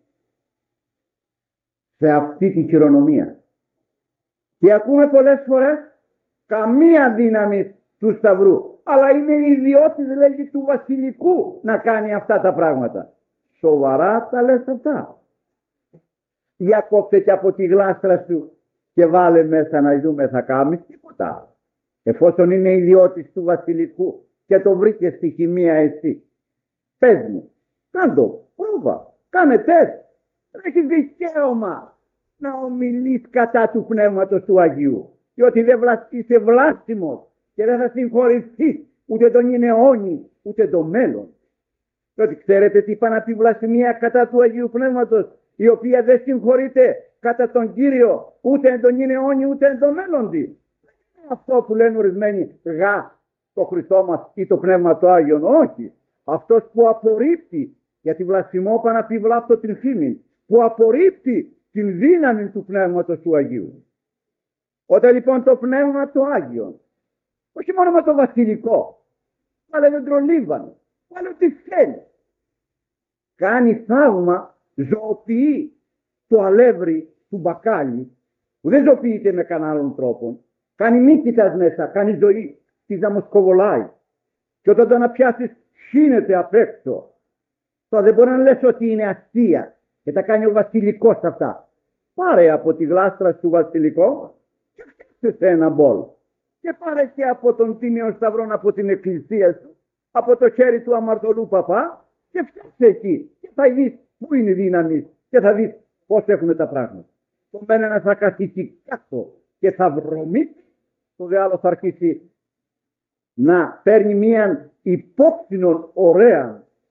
σε αυτή τη χειρονομία. Και ακούμε πολλές φορές καμία δύναμη του Σταυρού. Αλλά είναι ιδιώτης, λέγει, του βασιλικού να κάνει αυτά τα πράγματα. Σοβαρά τα λες αυτά? Για κόψε και από τη γλάστρα σου και βάλε μέσα να δούμε, θα κάνεις τίποτα. Εφόσον είναι ιδιώτης του βασιλικού και το βρήκε στη χημεία εσύ. Πες μου, κάντο, πρόβα, κάνε τεστ. Έχεις δικαίωμα να ομιλείς κατά του Πνεύματος του Αγίου. Διότι δεν είσαι βλάστημος και δεν θα συγχωρηθείς ούτε τον είναι αιώνι ούτε το μέλλον. Διότι ξέρετε τι είπα να πει βλασφημία κατά του Αγίου Πνεύματος, η οποία δεν συγχωρείται κατά τον Κύριο ούτε τον είναι αιώνι ούτε το μέλλον της. Αυτό που λένε ορισμένοι, το Χριστό μας ή το Πνεύμα του Άγιον. Όχι. Αυτός που απορρίπτει, γιατί βλασφημώ πάνε να πει βλάπτω την φήμη, που απορρίπτει την δύναμη του Πνεύματος του Αγίου. Όταν λοιπόν το Πνεύμα του Άγιον, όχι μόνο με το βασιλικό, αλλά με τον Λίβανο, αλλά ό,τι θέλει, κάνει θαύμα, ζωοποιεί το αλεύρι του μπακάλι, που δεν ζωοποιείται με κανέναν άλλον τρόπο, κάνει μύκητας μέσα, κάνει ζωή, τη δαμοσκοβολάει. Και όταν το να πιάσεις, χύνεται απ' έξω. Τώρα δεν μπορεί να λες ότι είναι αστεία και τα κάνει ο βασιλικός αυτά. Πάρε από τη γλάστρα του βασιλικό και φτιάξε ένα μπολ. Και πάρε και από τον Τίμιο Σταυρό, από την εκκλησία σου, από το χέρι του αμαρτωλού παπά και φτιάξε εκεί. Και θα δεις πού είναι η δύναμη και θα δεις πώς έχουν τα πράγματα. Το μένα θα καθίσει κάτω και θα βρωμίσει, το δε θα αρχίσει να παίρνει μια υπόψινον ωραία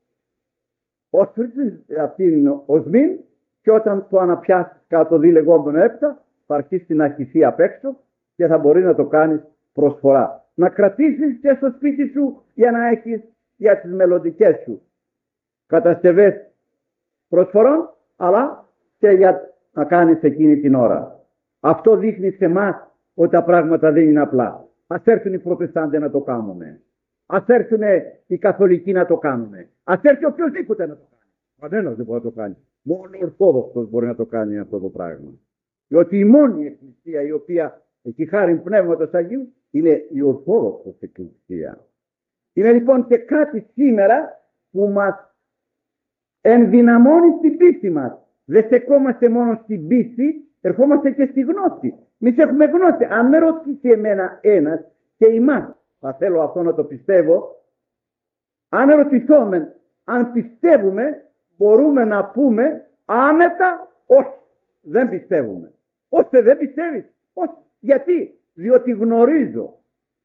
αυτήν οσμήν, και όταν το αναπιάσεις κάτω δι λεγόμενο έπτα, θα αρχίσει να χυθεί απ' έξω και θα μπορεί να το κάνεις προσφορά. Να κρατήσεις και στο σπίτι σου για να έχεις για τις μελλοντικές σου κατασκευές προσφορών, αλλά και για να κάνεις εκείνη την ώρα. Αυτό δείχνει σε εμάς ότι τα πράγματα δεν είναι απλά. Ας έρθουν οι Προτεστάντες να το κάνουμε. Ας έρθουν οι Καθολικοί να το κάνουν. Ας έρθει οποιοδήποτε να το κάνει. Κανένας δεν μπορεί να το κάνει. Μόνο ο Ορθόδοξος μπορεί να το κάνει αυτό το πράγμα. Διότι η μόνη εκκλησία η οποία έχει χάρη Πνεύματος Αγίου είναι η Ορθόδοξος εκκλησία. Είναι λοιπόν και κάτι σήμερα που μας ενδυναμώνει στην πίστη μας. Δεν στεκόμαστε μόνο στην πίστη, ερχόμαστε και στη γνώση. Εμείς έχουμε γνώση. Αν με ρωτήσει εμένα ένας και εμάς, θα θέλω αυτό να το πιστεύω, αν ρωτηθούμε, αν πιστεύουμε, μπορούμε να πούμε άνετα όχι, δεν πιστεύουμε. Ώστε δεν πιστεύεις, όχι. Γιατί? Διότι γνωρίζω.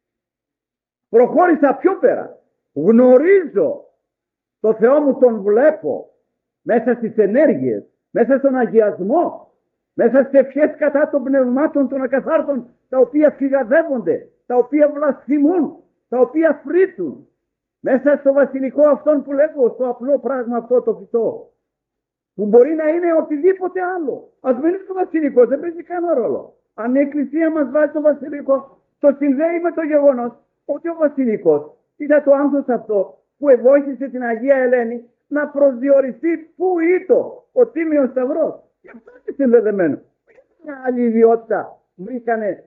Προχώρησα πιο πέρα. Γνωρίζω το Θεό μου, τον βλέπω μέσα στις ενέργειες, μέσα στον αγιασμό, μέσα στις ευχές κατά των πνευμάτων των ακαθάρτων, τα οποία φυγαδεύονται, τα οποία βλασφημούν, τα οποία φρύτουν, μέσα στο βασιλικό αυτόν που λέγω, στο απλό πράγμα αυτό το φυτό, που μπορεί να είναι οτιδήποτε άλλο. Ας μην είναι το βασιλικό, δεν παίζει κανένα ρόλο. Αν η Εκκλησία μας βάζει το βασιλικό, το συνδέει με το γεγονός ότι ο βασιλικός ήταν το άνθρωπος αυτό που βοήθησε την Αγία Ελένη να προσδιοριστεί πού ήτο ο Τίμιος Σταυρός. Γι' αυτό είναι συνδεδεμένο. Μια άλλη ιδιότητα βρήκανε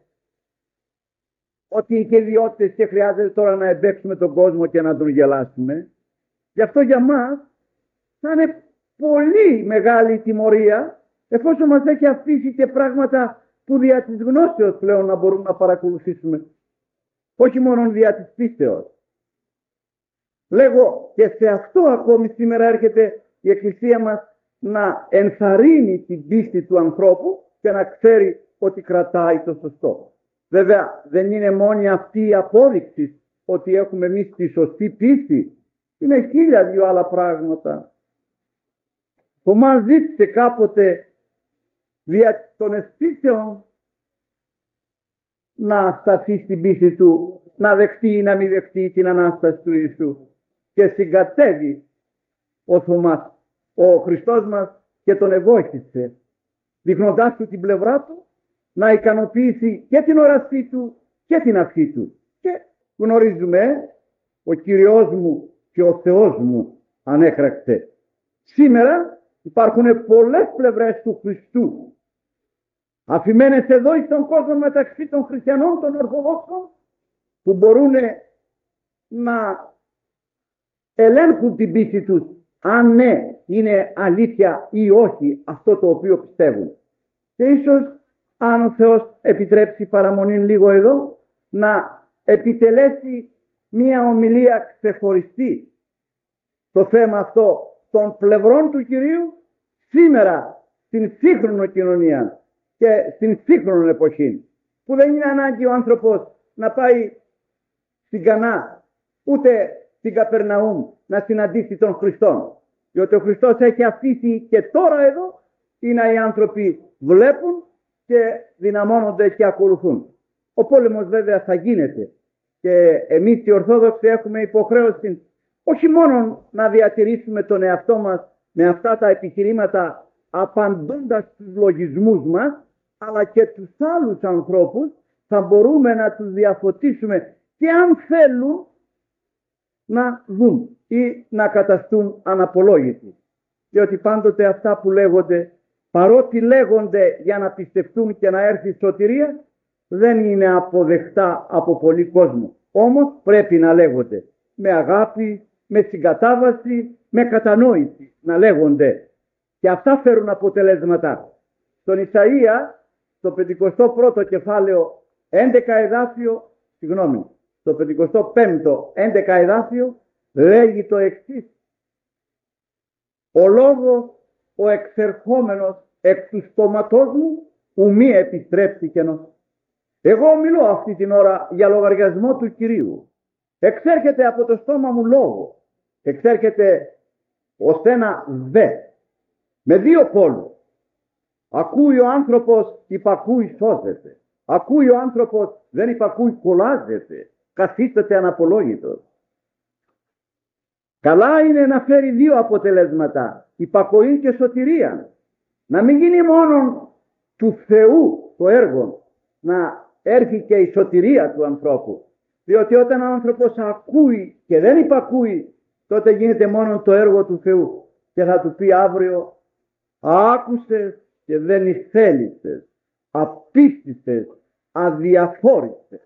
ότι και ιδιότητες και χρειάζεται τώρα να εμπέξουμε τον κόσμο και να τον γελάσουμε. Γι' αυτό για μας θα είναι πολύ μεγάλη τιμωρία, εφόσον μας έχει αφήσει και πράγματα που δια της γνώσεως πλέον να μπορούμε να παρακολουθήσουμε. Όχι μόνο δια της πίστεως. Λέγω, και σε αυτό ακόμη σήμερα έρχεται η Εκκλησία μας να ενθαρρύνει την πίστη του ανθρώπου και να ξέρει ότι κρατάει το σωστό. Βέβαια δεν είναι μόνη αυτή η απόδειξη ότι έχουμε εμείς τη σωστή πίστη. Είναι 1000 άλλα πράγματα. Το μας ζήτησε κάποτε δια των αισθήσεων να σταθεί στην πίστη του, να δεχτεί ή να μην δεχτεί την Ανάσταση του Ιησού. Και συγκατέβη ο Θωμάς, ο Χριστός μας, και τον ευόχησε, δείχνοντάς του την πλευρά του να ικανοποιήσει και την όρασή του και την αυχή του. Και γνωρίζουμε, ο Κύριος μου και ο Θεός μου ανέκραξε. Σήμερα υπάρχουν πολλές πλευρές του Χριστού, αφημένες εδώ στον κόσμο μεταξύ των χριστιανών, των Ορθοδόξων, που μπορούν να ελέγχουν την πίστη τους, αν ναι είναι αλήθεια ή όχι αυτό το οποίο πιστεύουν. Και ίσως αν ο Θεός επιτρέψει παραμονή λίγο εδώ, να επιτελέσει μία ομιλία ξεχωριστή το θέμα αυτό των πλευρών του Κυρίου σήμερα στην σύγχρονη κοινωνία και στην σύγχρονη εποχή, που δεν είναι ανάγκη ο άνθρωπος να πάει στην Κανά ούτε στην Καπερναούμ να συναντήσει τον Χριστόν, διότι ο Χριστός έχει αφήσει και τώρα εδώ είναι οι άνθρωποι βλέπουν και δυναμώνονται και ακολουθούν. Ο πόλεμος βέβαια θα γίνεται και εμείς οι Ορθόδοξοι έχουμε υποχρέωση όχι μόνο να διατηρήσουμε τον εαυτό μας με αυτά τα επιχειρήματα απαντώντας τους λογισμούς μας, αλλά και τους άλλους ανθρώπους θα μπορούμε να τους διαφωτίσουμε και αν θέλουν να δουν ή να καταστούν αναπολόγητοι. Διότι πάντοτε αυτά που λέγονται, παρότι λέγονται για να πιστευτούν και να έρθει η σωτηρία, δεν είναι αποδεκτά από πολύ κόσμο. Όμως πρέπει να λέγονται με αγάπη, με συγκατάβαση, με κατανόηση να λέγονται. Και αυτά φέρουν αποτελέσματα. Στον Ισαΐα, στο 51ο κεφάλαιο 11 εδάφιο, στο 55ο 11 εδάφιο, λέγει το εξής: «Ο λόγος ο εξερχόμενος εκ του στόματός μου ου μη επιστρέψει κενός». Εγώ μιλώ αυτή την ώρα για λογαριασμό του Κυρίου. Εξέρχεται από το στόμα μου λόγο. Εξέρχεται ως ένα δε, με δύο πόλους. Ακούει ο άνθρωπος, υπακούει, σώζεται. Ακούει ο άνθρωπος, δεν υπακούει, κολλάζεται. Καθίσταται αναπολόγητος. Καλά είναι να φέρει δύο αποτελέσματα, υπακοή και σωτηρία. Να μην γίνει μόνο του Θεού το έργο, να έρθει και η σωτηρία του ανθρώπου. Διότι όταν ο άνθρωπος ακούει και δεν υπακούει, τότε γίνεται μόνο το έργο του Θεού. Και θα του πει αύριο, άκουσες και δεν ηθέλησες, απίστησες, αδιαφόρησες.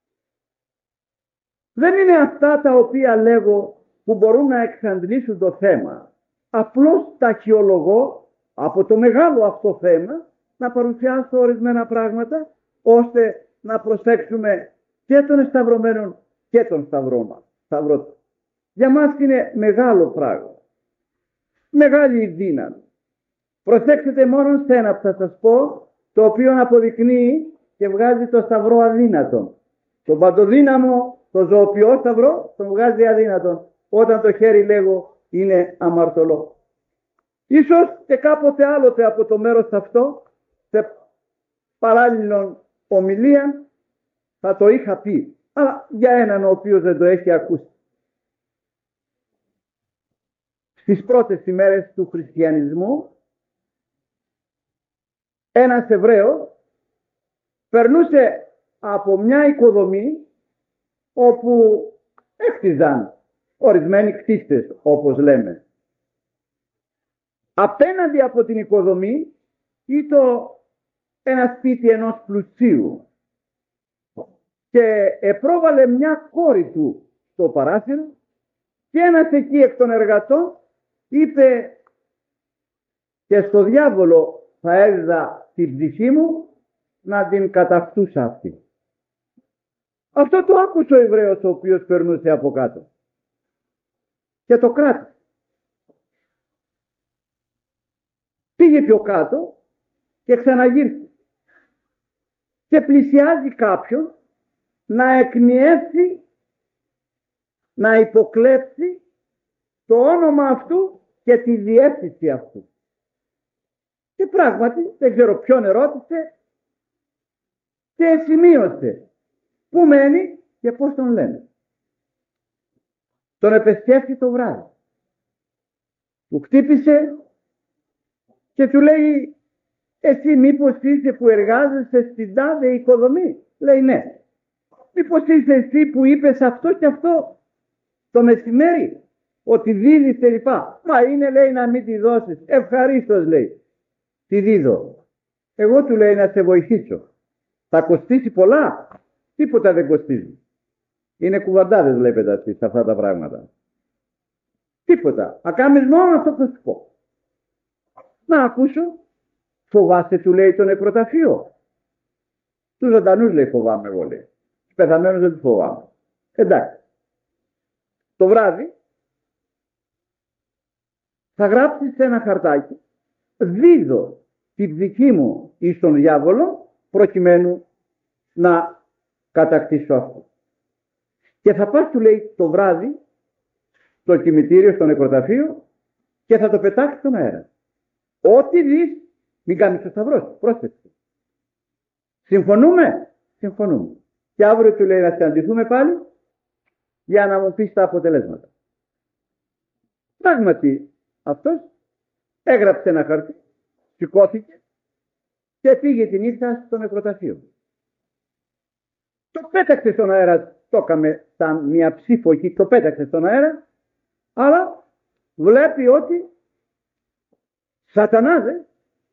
Δεν είναι αυτά τα οποία λέγω που μπορούν να εξαντλήσουν το θέμα. Απλώς ταχυολογώ από το μεγάλο αυτό θέμα να παρουσιάσω ορισμένα πράγματα ώστε να προσέξουμε και τον εσταυρωμένο και τον σταυρό. Για μας είναι μεγάλο πράγμα. Μεγάλη δύναμη. Προσέξτε μόνο σε ένα που θα σας πω, το οποίο αποδεικνύει και βγάζει το σταυρό αδύνατον. Τον παντοδύναμο, το ζωοποιό σταυρό, τον βγάζει αδύνατον. Όταν το χέρι λέγω είναι αμαρτωλό. Ίσως και κάποτε άλλοτε από το μέρος αυτό, σε παράλληλον ομιλία, θα το είχα πει. Αλλά για έναν ο οποίος δεν το έχει ακούσει. Στις πρώτες ημέρες του χριστιανισμού, ένας Εβραίος περνούσε από μια οικοδομή όπου έκτιζαν ορισμένοι κτίστες, όπως λέμε. Απέναντι από την οικοδομή ήταν ένα σπίτι ενός πλουσίου και επρόβαλε μια κόρη του στο παράθυρο και ένας εκεί εκ των εργατών είπε, και στο διάβολο θα έδιδα την ψυχή μου να την καταφτούσα αυτή. Αυτό το άκουσε ο Εβραίος ο οποίος περνούσε από κάτω και το κράτησε. Πήγε πιο κάτω και ξαναγύρσε και πλησιάζει κάποιον να εκνιεύσει, να υποκλέψει το όνομα αυτού και τη διεύθυνση αυτού. Και πράγματι δεν ξέρω ποιον ερώτησε και σημείωσε πού μένει και πώς τον λένε. Τον επεσκέφθη το βράδυ. Του χτύπησε και του λέει, εσύ μήπως είσαι που εργάζεσαι στην τάδε οικοδομή? Λέει ναι. Μήπως είσαι εσύ που είπες αυτό και αυτό το μεσημέρι, ότι δίδεις κλπ? Μα είναι, λέει, να μην τη δώσεις. Ευχαρίστως, λέει. Τη δίδω. Εγώ, του λέει, να σε βοηθήσω. Θα κοστίσει πολλά? Τίποτα δεν κοστίζει. Είναι κουβαντάδες, βλέπετε αυτοί, σε αυτά τα πράγματα. Τίποτα. Α κάνεις μόνο αυτό που θα σου πω. Να ακούσω. Φοβάσαι, του λέει, το νεκροταφείο? Τους ζωντανούς, λέει, φοβάμαι εγώ, λέει. Τους πεθαμένους δεν τους φοβάμαι. Εντάξει. Το βράδυ θα γράψεις σε ένα χαρτάκι, δίδω την ψυχή μου εις τον διάβολο προκειμένου να κατακτήσω αυτό. Και θα πας, του λέει, το βράδυ στο κημητήριο, στο νεκροταφείο και θα το πετάξεις στον αέρα. Ό,τι δεις, μην κάνεις το σταυρό. Πρόσεξε. Συμφωνούμε? Συμφωνούμε. Και αύριο, του λέει, να συναντηθούμε πάλι για να μου πεις τα αποτελέσματα. Πράγματι αυτός έγραψε ένα χαρτί, σηκώθηκε και πήγε τη νύχτα στο νεκροταφείο. Το πέταξε στον αέρα, το έκαμε σαν μια ψήφο εκεί, το πέταξε στον αέρα, αλλά βλέπει ότι σατανάδες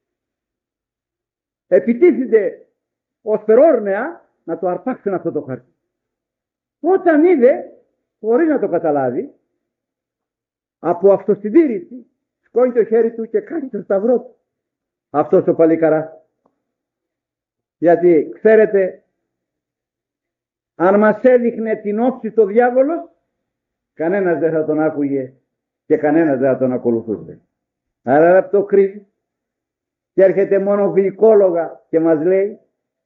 επιτίθενται ως φερόρνεα να το αρπάξουν αυτό το χαρτί. Όταν είδε, χωρίς να το καταλάβει, από αυτοσυντήρηση σκόνει το χέρι του και κάνει το σταυρό του. Αυτός ο παλικαράς. Γιατί ξέρετε, αν μας έδειχνε την όψη το διάβολος, κανένας δεν θα τον άκουγε και κανένας δεν θα τον ακολουθούσε. Άρα από το κρύβει και έρχεται μόνο γλυκόλογα και μας λέει,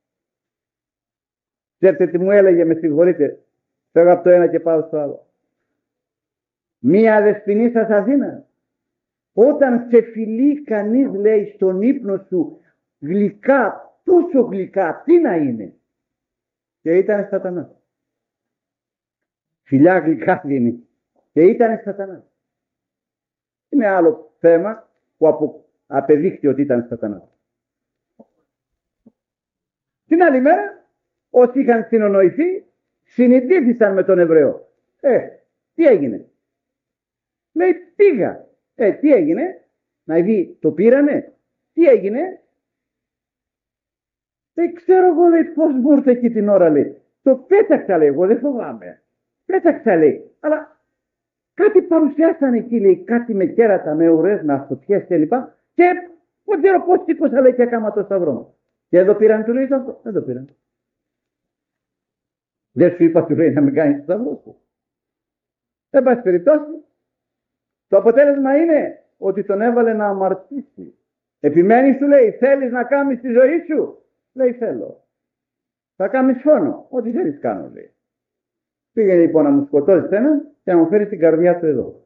ξέρετε τι μου έλεγε, με συγχωρείτε, φεύγω από το ένα και πάω στο άλλο. Μία δεσποινή σας Αθήνα Όταν σε φιλεί κανείς, λέει, στον ύπνο σου γλυκά, τόσο γλυκά, τι να είναι? Και ήταν Σατανάς. Φιλιά γλυκά δίνει. Και ήταν Σατανάς. Είναι άλλο θέμα που απεδείχθη ότι ήταν Σατανάς. Την άλλη μέρα, όσοι είχαν συνονοηθεί, συνειδήθησαν με τον Εβραίο. Τι έγινε? Λέει, πήγα. Τι έγινε? Να δει, το πήρανε. Τι έγινε? Δεν ξέρω εγώ, λέει, πώς μου ήρθε εκεί την ώρα, λέει. Το πέταξα, λέει, εγώ δεν φοβάμαι. Πέταξα, λέει, αλλά κάτι παρουσιάσαν εκεί, λέει, κάτι με κέρατα, με ουρές, με αυτοτιές κλπ. Και δεν ξέρω πώς σήκωσα, λέει, και έκαμα το σταυρό. Και εδώ πήραν, του λέει, αυτό. Δεν το πήραν. Δεν σου είπα, του λέει, να μην κάνεις το σταυρό σου. Δεν πάση περιπτώσει. Το αποτέλεσμα είναι ότι τον έβαλε να αμαρτήσει. Επιμένει, του λέει, θέλεις να κάνεις τη ζωή σου? Λέει, θέλω. Θα κάνεις φόνο. Ό,τι θέλεις κάνω, λέει. Πήγαινε λοιπόν να μου σκοτώσει έναν και να μου φέρει την καρδιά του εδώ.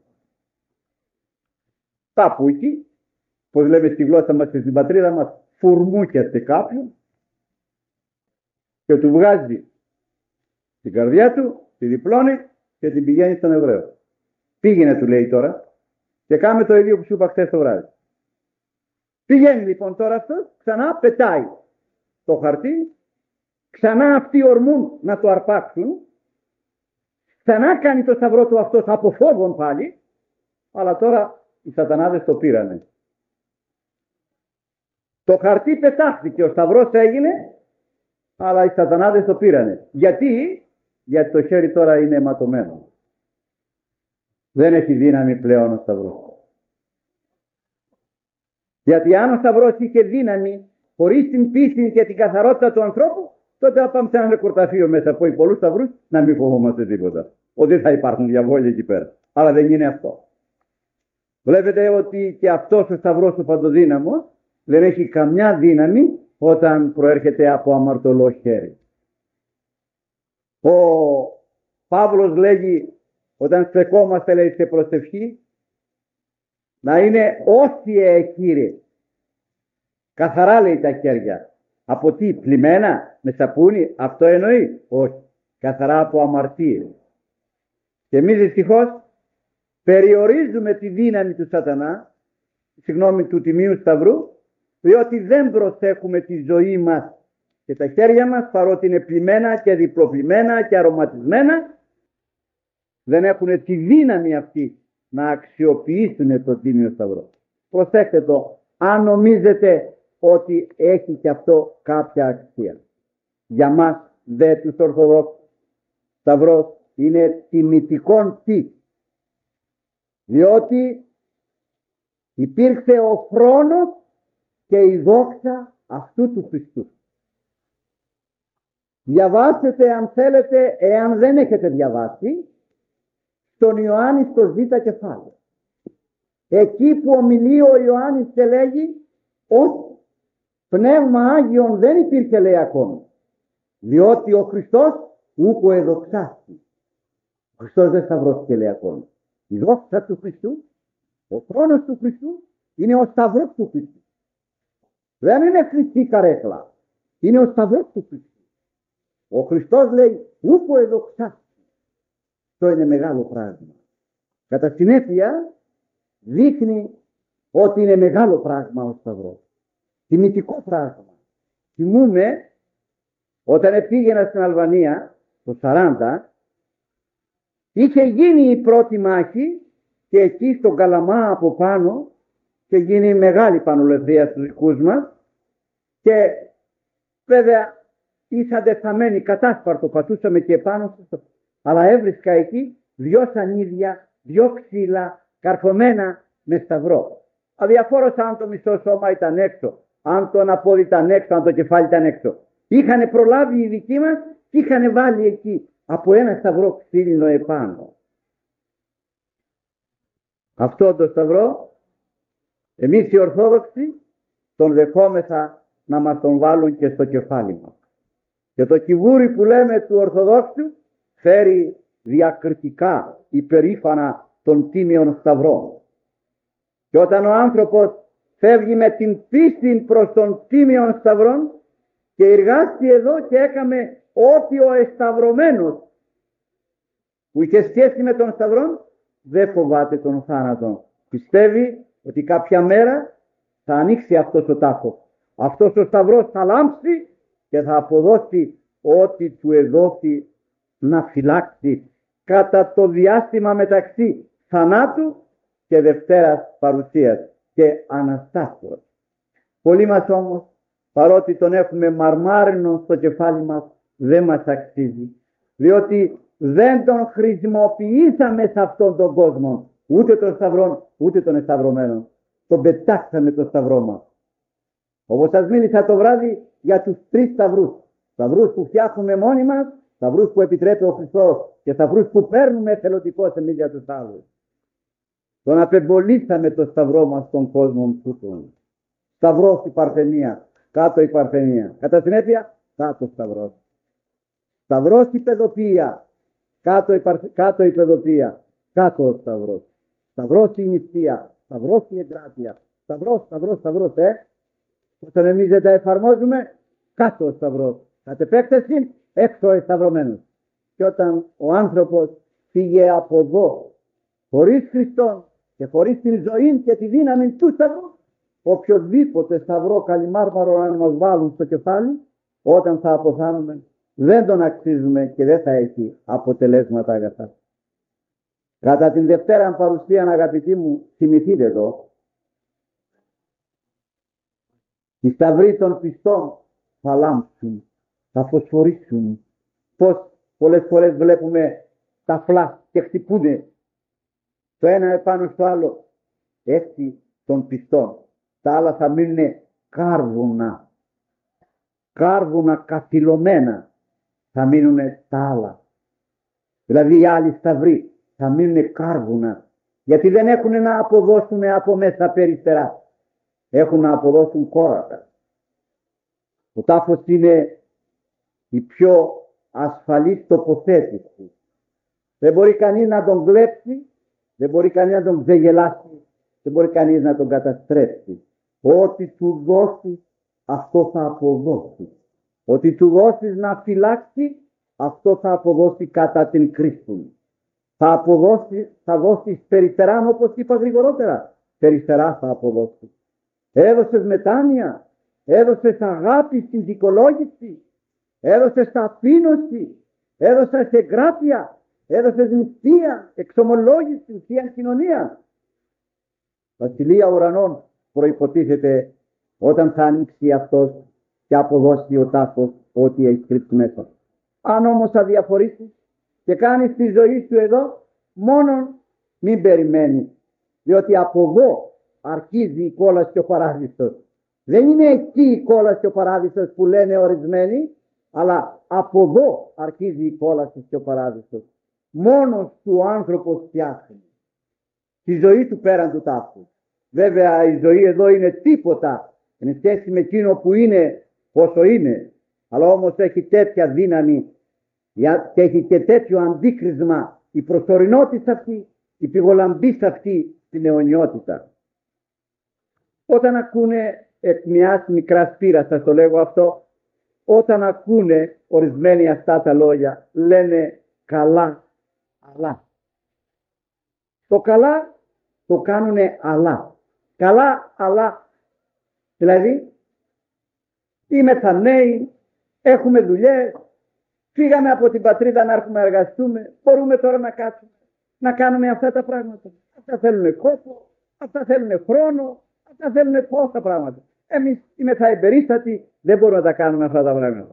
Κάπου εκεί, πως λέμε στη γλώσσα μας και στην πατρίδα μας, φουρμούκιασε κάποιον και του βγάζει την καρδιά του, τη διπλώνει και την πηγαίνει στον Εβραίο. Πήγαινε, του λέει τώρα, και κάμε το ίδιο που σου είπα χθες το βράδυ. Πηγαίνει λοιπόν τώρα αυτός, ξανά πετάει το χαρτί, ξανά αυτοί ορμούν να το αρπάξουν, ξανά κάνει το σταυρό του αυτός από φόβον πάλι, αλλά τώρα οι σατανάδες το πήρανε. Το χαρτί πετάχθηκε, ο σταυρός έγινε, αλλά οι σατανάδες το πήρανε. Γιατί? Γιατί το χέρι τώρα είναι αιματωμένο. Δεν έχει δύναμη πλέον ο σταυρός. Γιατί αν ο σταυρός είχε δύναμη, χωρίς την πίστη και την καθαρότητα του ανθρώπου, τότε θα πάμε σε ένα νεκροταφείο μέσα από πολλούς σταυρούς να μην φοβόμαστε τίποτα. Ότι θα υπάρχουν διαβόλοι εκεί πέρα. Αλλά δεν είναι αυτό. Βλέπετε ότι και αυτός ο σταυρός ο παντοδύναμος δεν έχει καμιά δύναμη όταν προέρχεται από αμαρτωλό χέρι. Ο Παύλος λέγει, όταν στεκόμαστε, λέει, σε προσευχή, να είναι όσιε, Κύριε. Καθαρά, λέει, τα χέρια. Από τι? Πλημμένα με σαπούνι? Αυτό εννοεί? Όχι. Καθαρά από αμαρτίες. Και εμείς δυστυχώς περιορίζουμε τη δύναμη του σατανά, του Τιμίου Σταυρού, διότι δεν προσέχουμε τη ζωή μας και τα χέρια μας, παρότι είναι πλημμένα και διπλοπλημμένα και αρωματισμένα, δεν έχουν τη δύναμη αυτή να αξιοποιήσουν το Τίμιο Σταυρό. Προσέξτε το, αν νομίζετε ότι έχει και αυτό κάποια αξία. Για μας δε τους Ορθοδόξους, Σταυρός είναι τιμητικόν τι? Διότι υπήρξε ο χρόνος και η δόξα αυτού του Χριστού. Διαβάσετε αν θέλετε, εάν δεν έχετε διαβάσει, στον Ιωάννη στο Β κεφάλαιο. Εκεί που ομιλεί ο Ιωάννης και λέγει ότι Πνεύμα Άγιον δεν υπήρχε, λέει, ακόμη. Διότι ο Χριστός ούκο εδοξάστη. Ο Χριστός δεν σταυρώθηκε, λέει, ακόμη. Η δόξα του Χριστού, ο χρόνος του Χριστού είναι ο σταυρός του Χριστού. Δεν είναι χρυσή καρέκλα. Είναι ο σταυρός του Χριστού. Ο Χριστός λέει ούκο εδοξάστη. Αυτό είναι μεγάλο πράγμα. Κατά συνέπεια δείχνει ότι είναι μεγάλο πράγμα ο σταυρός. Τιμητικό πράγμα. Θυμούμαι όταν πήγαινα στην Αλβανία το 40, είχε γίνει η πρώτη μάχη και εκεί στον Καλαμά από πάνω και γίνει μεγάλη πανολεθρία στους δικούς μας και βέβαια ήσαν τεθαμένοι κατάσπαρτο, πατούσαμε και πάνω, αλλά έβρισκα εκεί 2 σανίδια, 2 ξύλα καρφωμένα με σταυρό. Αδιαφόρος αν το μισό σώμα ήταν έξω, αν το αναπόδι ήταν έξω, αν το κεφάλι ήταν έξω. Είχαν προλάβει οι δικοί μας και είχαν βάλει εκεί από ένα σταυρό ξύλινο επάνω. Αυτό το σταυρό εμείς οι Ορθόδοξοι τον δεχόμεθα να μας τον βάλουν και στο κεφάλι μας. Και το κιβούρι που λέμε του Ορθοδόξου φέρει διακριτικά υπερήφανα των τίμιων σταυρών. Και όταν ο άνθρωπος φεύγει με την πίστη προς τον τίμιον σταυρόν και εργάστη εδώ και έκαμε ό,τι ο εσταυρωμένος που είχε σχέση με τον σταυρόν, δεν φοβάται τον θάνατο. Πιστεύει ότι κάποια μέρα θα ανοίξει αυτός ο τάφος. Αυτός ο σταυρός θα λάμψει και θα αποδώσει ό,τι του εδόθη να φυλάξει κατά το διάστημα μεταξύ θανάτου και Δευτέρας παρουσίας και Αναστάσεως. Πολλοί μας όμως, παρότι τον έχουμε μαρμάρινο στο κεφάλι μας, δεν μας αξίζει, διότι δεν τον χρησιμοποιήσαμε σε αυτόν τον κόσμο, ούτε τον σταυρόν, ούτε τον εσταυρωμένο. Τον πετάξαμε το σταυρό μας. Όπως σας μίλησα το βράδυ για τους 3 σταυρούς. Σταυρούς που φτιάχνουμε μόνοι μας, σταυρούς που επιτρέπει ο Χριστός και σταυρούς που παίρνουμε εθελοντικώς εμείς για τους άλλους. Τον απεμπολίσαμε το σταυρό μας στον κόσμο τούτον. Σταυρός η Παρθενία, κάτω η Παρθενία. Κατά συνέπεια, κάτω σταυρός. Σταυρός η παιδοποιία, κάτω η παιδοποιία, κάτω ο σταυρός. Σταυρός η νηστεία, σταυρός η εγκράτεια. Σταυρός, Όταν εμείς δεν τα εφαρμόζουμε, κάτω ο σταυρός. Κατ' επέκταση, έξω ο εσταυρωμένος. Και όταν ο άνθρωπος φύγε από εδώ, χωρίς Χριστόν και χωρίς την ζωή και τη δύναμη του σταυρού, οποιοδήποτε σταυρό καλυμάρμαρο αν μας βάλουν στο κεφάλι, όταν θα αποθάνουμε, δεν τον αξίζουμε και δεν θα έχει αποτελέσματα αγαθά. Κατά την Δευτέρα παρουσία, αγαπητοί μου, θυμηθείτε εδώ, οι σταυροί των πιστών θα λάμψουν, θα φωσφορίσουν. Πως πολλές φορές βλέπουμε τα φλάς και χτυπούνε το ένα επάνω στο άλλο. Έτσι των πιστών. Τα άλλα θα μείνουν κάρβουνα. Κάρβουνα καθυλωμένα θα μείνουν τα άλλα. Δηλαδή οι άλλοι σταυροί θα μείνουν κάρβουνα. Γιατί δεν έχουν να αποδώσουν από μέσα περιστερά. Έχουν να αποδώσουν κόρατα. Ο τάφος είναι η πιο ασφαλής τοποθέτηση. Δεν μπορεί κανείς να τον κλέψει, δεν μπορεί κανείς να τον ξεγελάσει, δεν μπορεί κανείς να τον καταστρέψει. Ό,τι του δώσει, αυτό θα αποδώσει. Ό,τι του δώσεις να φυλάξει, αυτό θα αποδώσει κατά την κρίση. Θα δώσει περιστερά, όπως είπα γρηγορότερα. Περιστερά θα αποδώσει. Έδωσες μετάνοια, έδωσες αγάπη στην δικολόγηση, έδωσες ταπείνωση, έδωσες εγκράτεια, έδωσες νηστεία, εξομολόγηση, θεία κοινωνία. Βασιλεία ουρανών προϋποτίθεται όταν θα ανοίξει αυτός και αποδώσει ο τάφος ό,τι έχει κρύψει μέσα. Αν όμως αδιαφορήσεις και κάνεις τη ζωή σου εδώ, μόνον μην περιμένεις, διότι από εδώ αρχίζει η κόλαση και ο παράδεισος. Δεν είναι εκεί η κόλαση και ο παράδεισος που λένε ορισμένοι, αλλά από εδώ αρχίζει η κόλαση και ο παράδεισος. Μόνος του ο άνθρωπος φτιάχνει τη ζωή του πέραν του τάφου. Βέβαια η ζωή εδώ είναι τίποτα εν σχέση με εκείνο που είναι όσο είναι, αλλά όμως έχει τέτοια δύναμη και έχει και τέτοιο αντίκρισμα η προσωρινότητα αυτή, η πηγολαμπής αυτή στην αιωνιότητα. Όταν ακούνε εκ μιας μικράς πείρας, σας το λέγω αυτό, όταν ακούνε ορισμένοι αυτά τα λόγια, λένε καλά, αλλά. Το καλά το κάνουνε αλλά. Καλά, αλλά. Δηλαδή, είμαστε νέοι, έχουμε δουλειές, φύγαμε από την πατρίδα να έρθουμε να εργαστούμε, μπορούμε τώρα να κάτσουμε, να κάνουμε αυτά τα πράγματα. Αυτά θέλουν κόπο, αυτά θέλουν χρόνο, αυτά θέλουν πόσα πράγματα. Εμείς είμαστε εμπερίστατοι, δεν μπορούμε να τα κάνουμε αυτά τα πράγματα.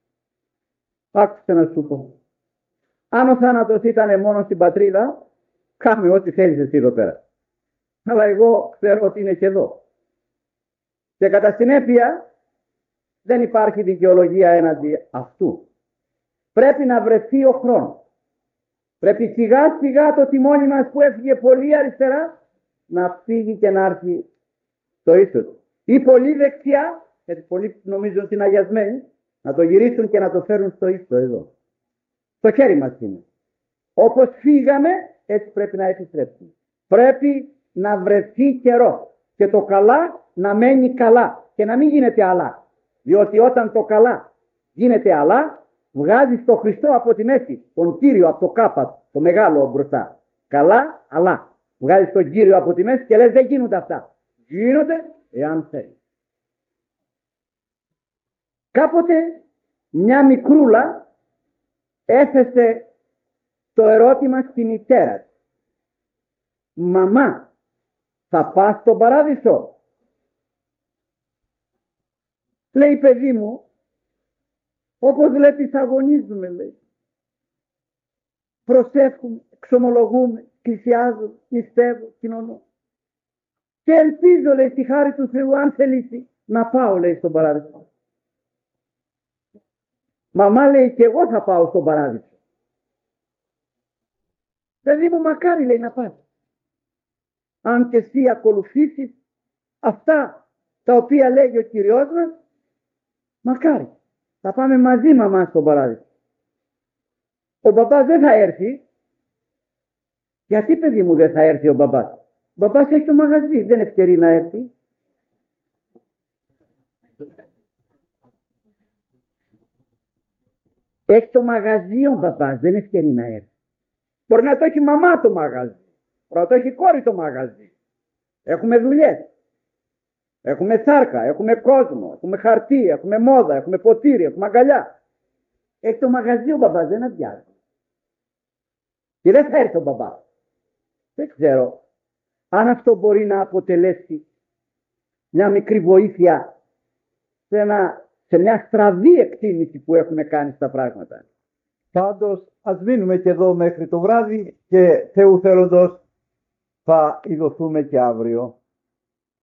Άκουσε να σου πω. Αν ο θάνατος ήταν μόνο στην πατρίδα, κάμε ό,τι θέλεις εσύ εδώ πέρα. Αλλά εγώ ξέρω ότι είναι και εδώ. Και κατά συνέπεια δεν υπάρχει δικαιολογία έναντι αυτού. Πρέπει να βρεθεί ο χρόνος. Πρέπει σιγά σιγά το τιμόνι μας που έφυγε πολύ αριστερά να φύγει και να έρθει στο ίσο του. Ή πολύ δεξιά, γιατί πολλοί νομίζουν ότι είναι αγιασμένοι, να το γυρίσουν και να το φέρουν στο ίσο εδώ. Στο χέρι μας είναι. Όπως φύγαμε, έτσι πρέπει να επιστρέψουμε. Πρέπει να βρεθεί καιρό και το καλά να μένει καλά και να μην γίνεται αλλά. Διότι όταν το καλά γίνεται αλλά, βγάζει το Χριστό από τη μέση, τον Κύριο από το κάπα, το μεγάλο μπροστά. Καλά, αλλά. Βγάζει τον Κύριο από τη μέση και λες δεν γίνονται αυτά. Γίνονται εάν θέλει. Κάποτε μια μικρούλα έθεσε το ερώτημα στη μητέρα της. Μαμά, θα πας στον παράδεισο? Λέει, παιδί μου, όπως βλέπεις αγωνίζουμε, λέει. Προσεύχουμε, εξομολογούμε, πλησιάζω, πιστεύω, κοινωνώ. Και ελπίζω, λέει, στη χάρη του Θεού, αν θελήσει, να πάω, λέει, στον παράδεισο. Μαμά, λέει, και εγώ θα πάω στον παράδεισο. Παιδί μου, μακάρι, λέει, να πας. Αν και εσύ ακολουθήσεις αυτά τα οποία λέγει ο Κυριός μας, μακάρι. Θα πάμε μαζί, μαμά, στον παράδεισο. Ο μπαμπάς δεν θα έρθει. Γιατί, παιδί μου, δεν θα έρθει ο μπαμπάς? Ο μπαμπάς έχει το μαγαζί, δεν ευκαιρεί να έρθει. Έχει το μαγαζί ο μπαμπάς, δεν ευκαιρεί να έρθει. Μπορεί να το έχει μαμά το μαγαζί. Μπορεί να το έχει κόρη το μαγαζί. Έχουμε δουλειές. Έχουμε σάρκα, έχουμε κόσμο, έχουμε χαρτί, έχουμε μόδα, έχουμε ποτήρι, έχουμε αγκαλιά. Έχει το μαγαζί ο μπαμπάς, δεν αδειάζει. Και δεν θα έρθει ο μπαμπάς. Δεν ξέρω αν αυτό μπορεί να αποτελέσει μια μικρή βοήθεια σε μια στραβή εκτίμηση που έχουμε κάνει στα πράγματα. Πάντως ας μείνουμε και εδώ μέχρι το βράδυ και Θεού θέλοντος θα ειδωθούμε και αύριο.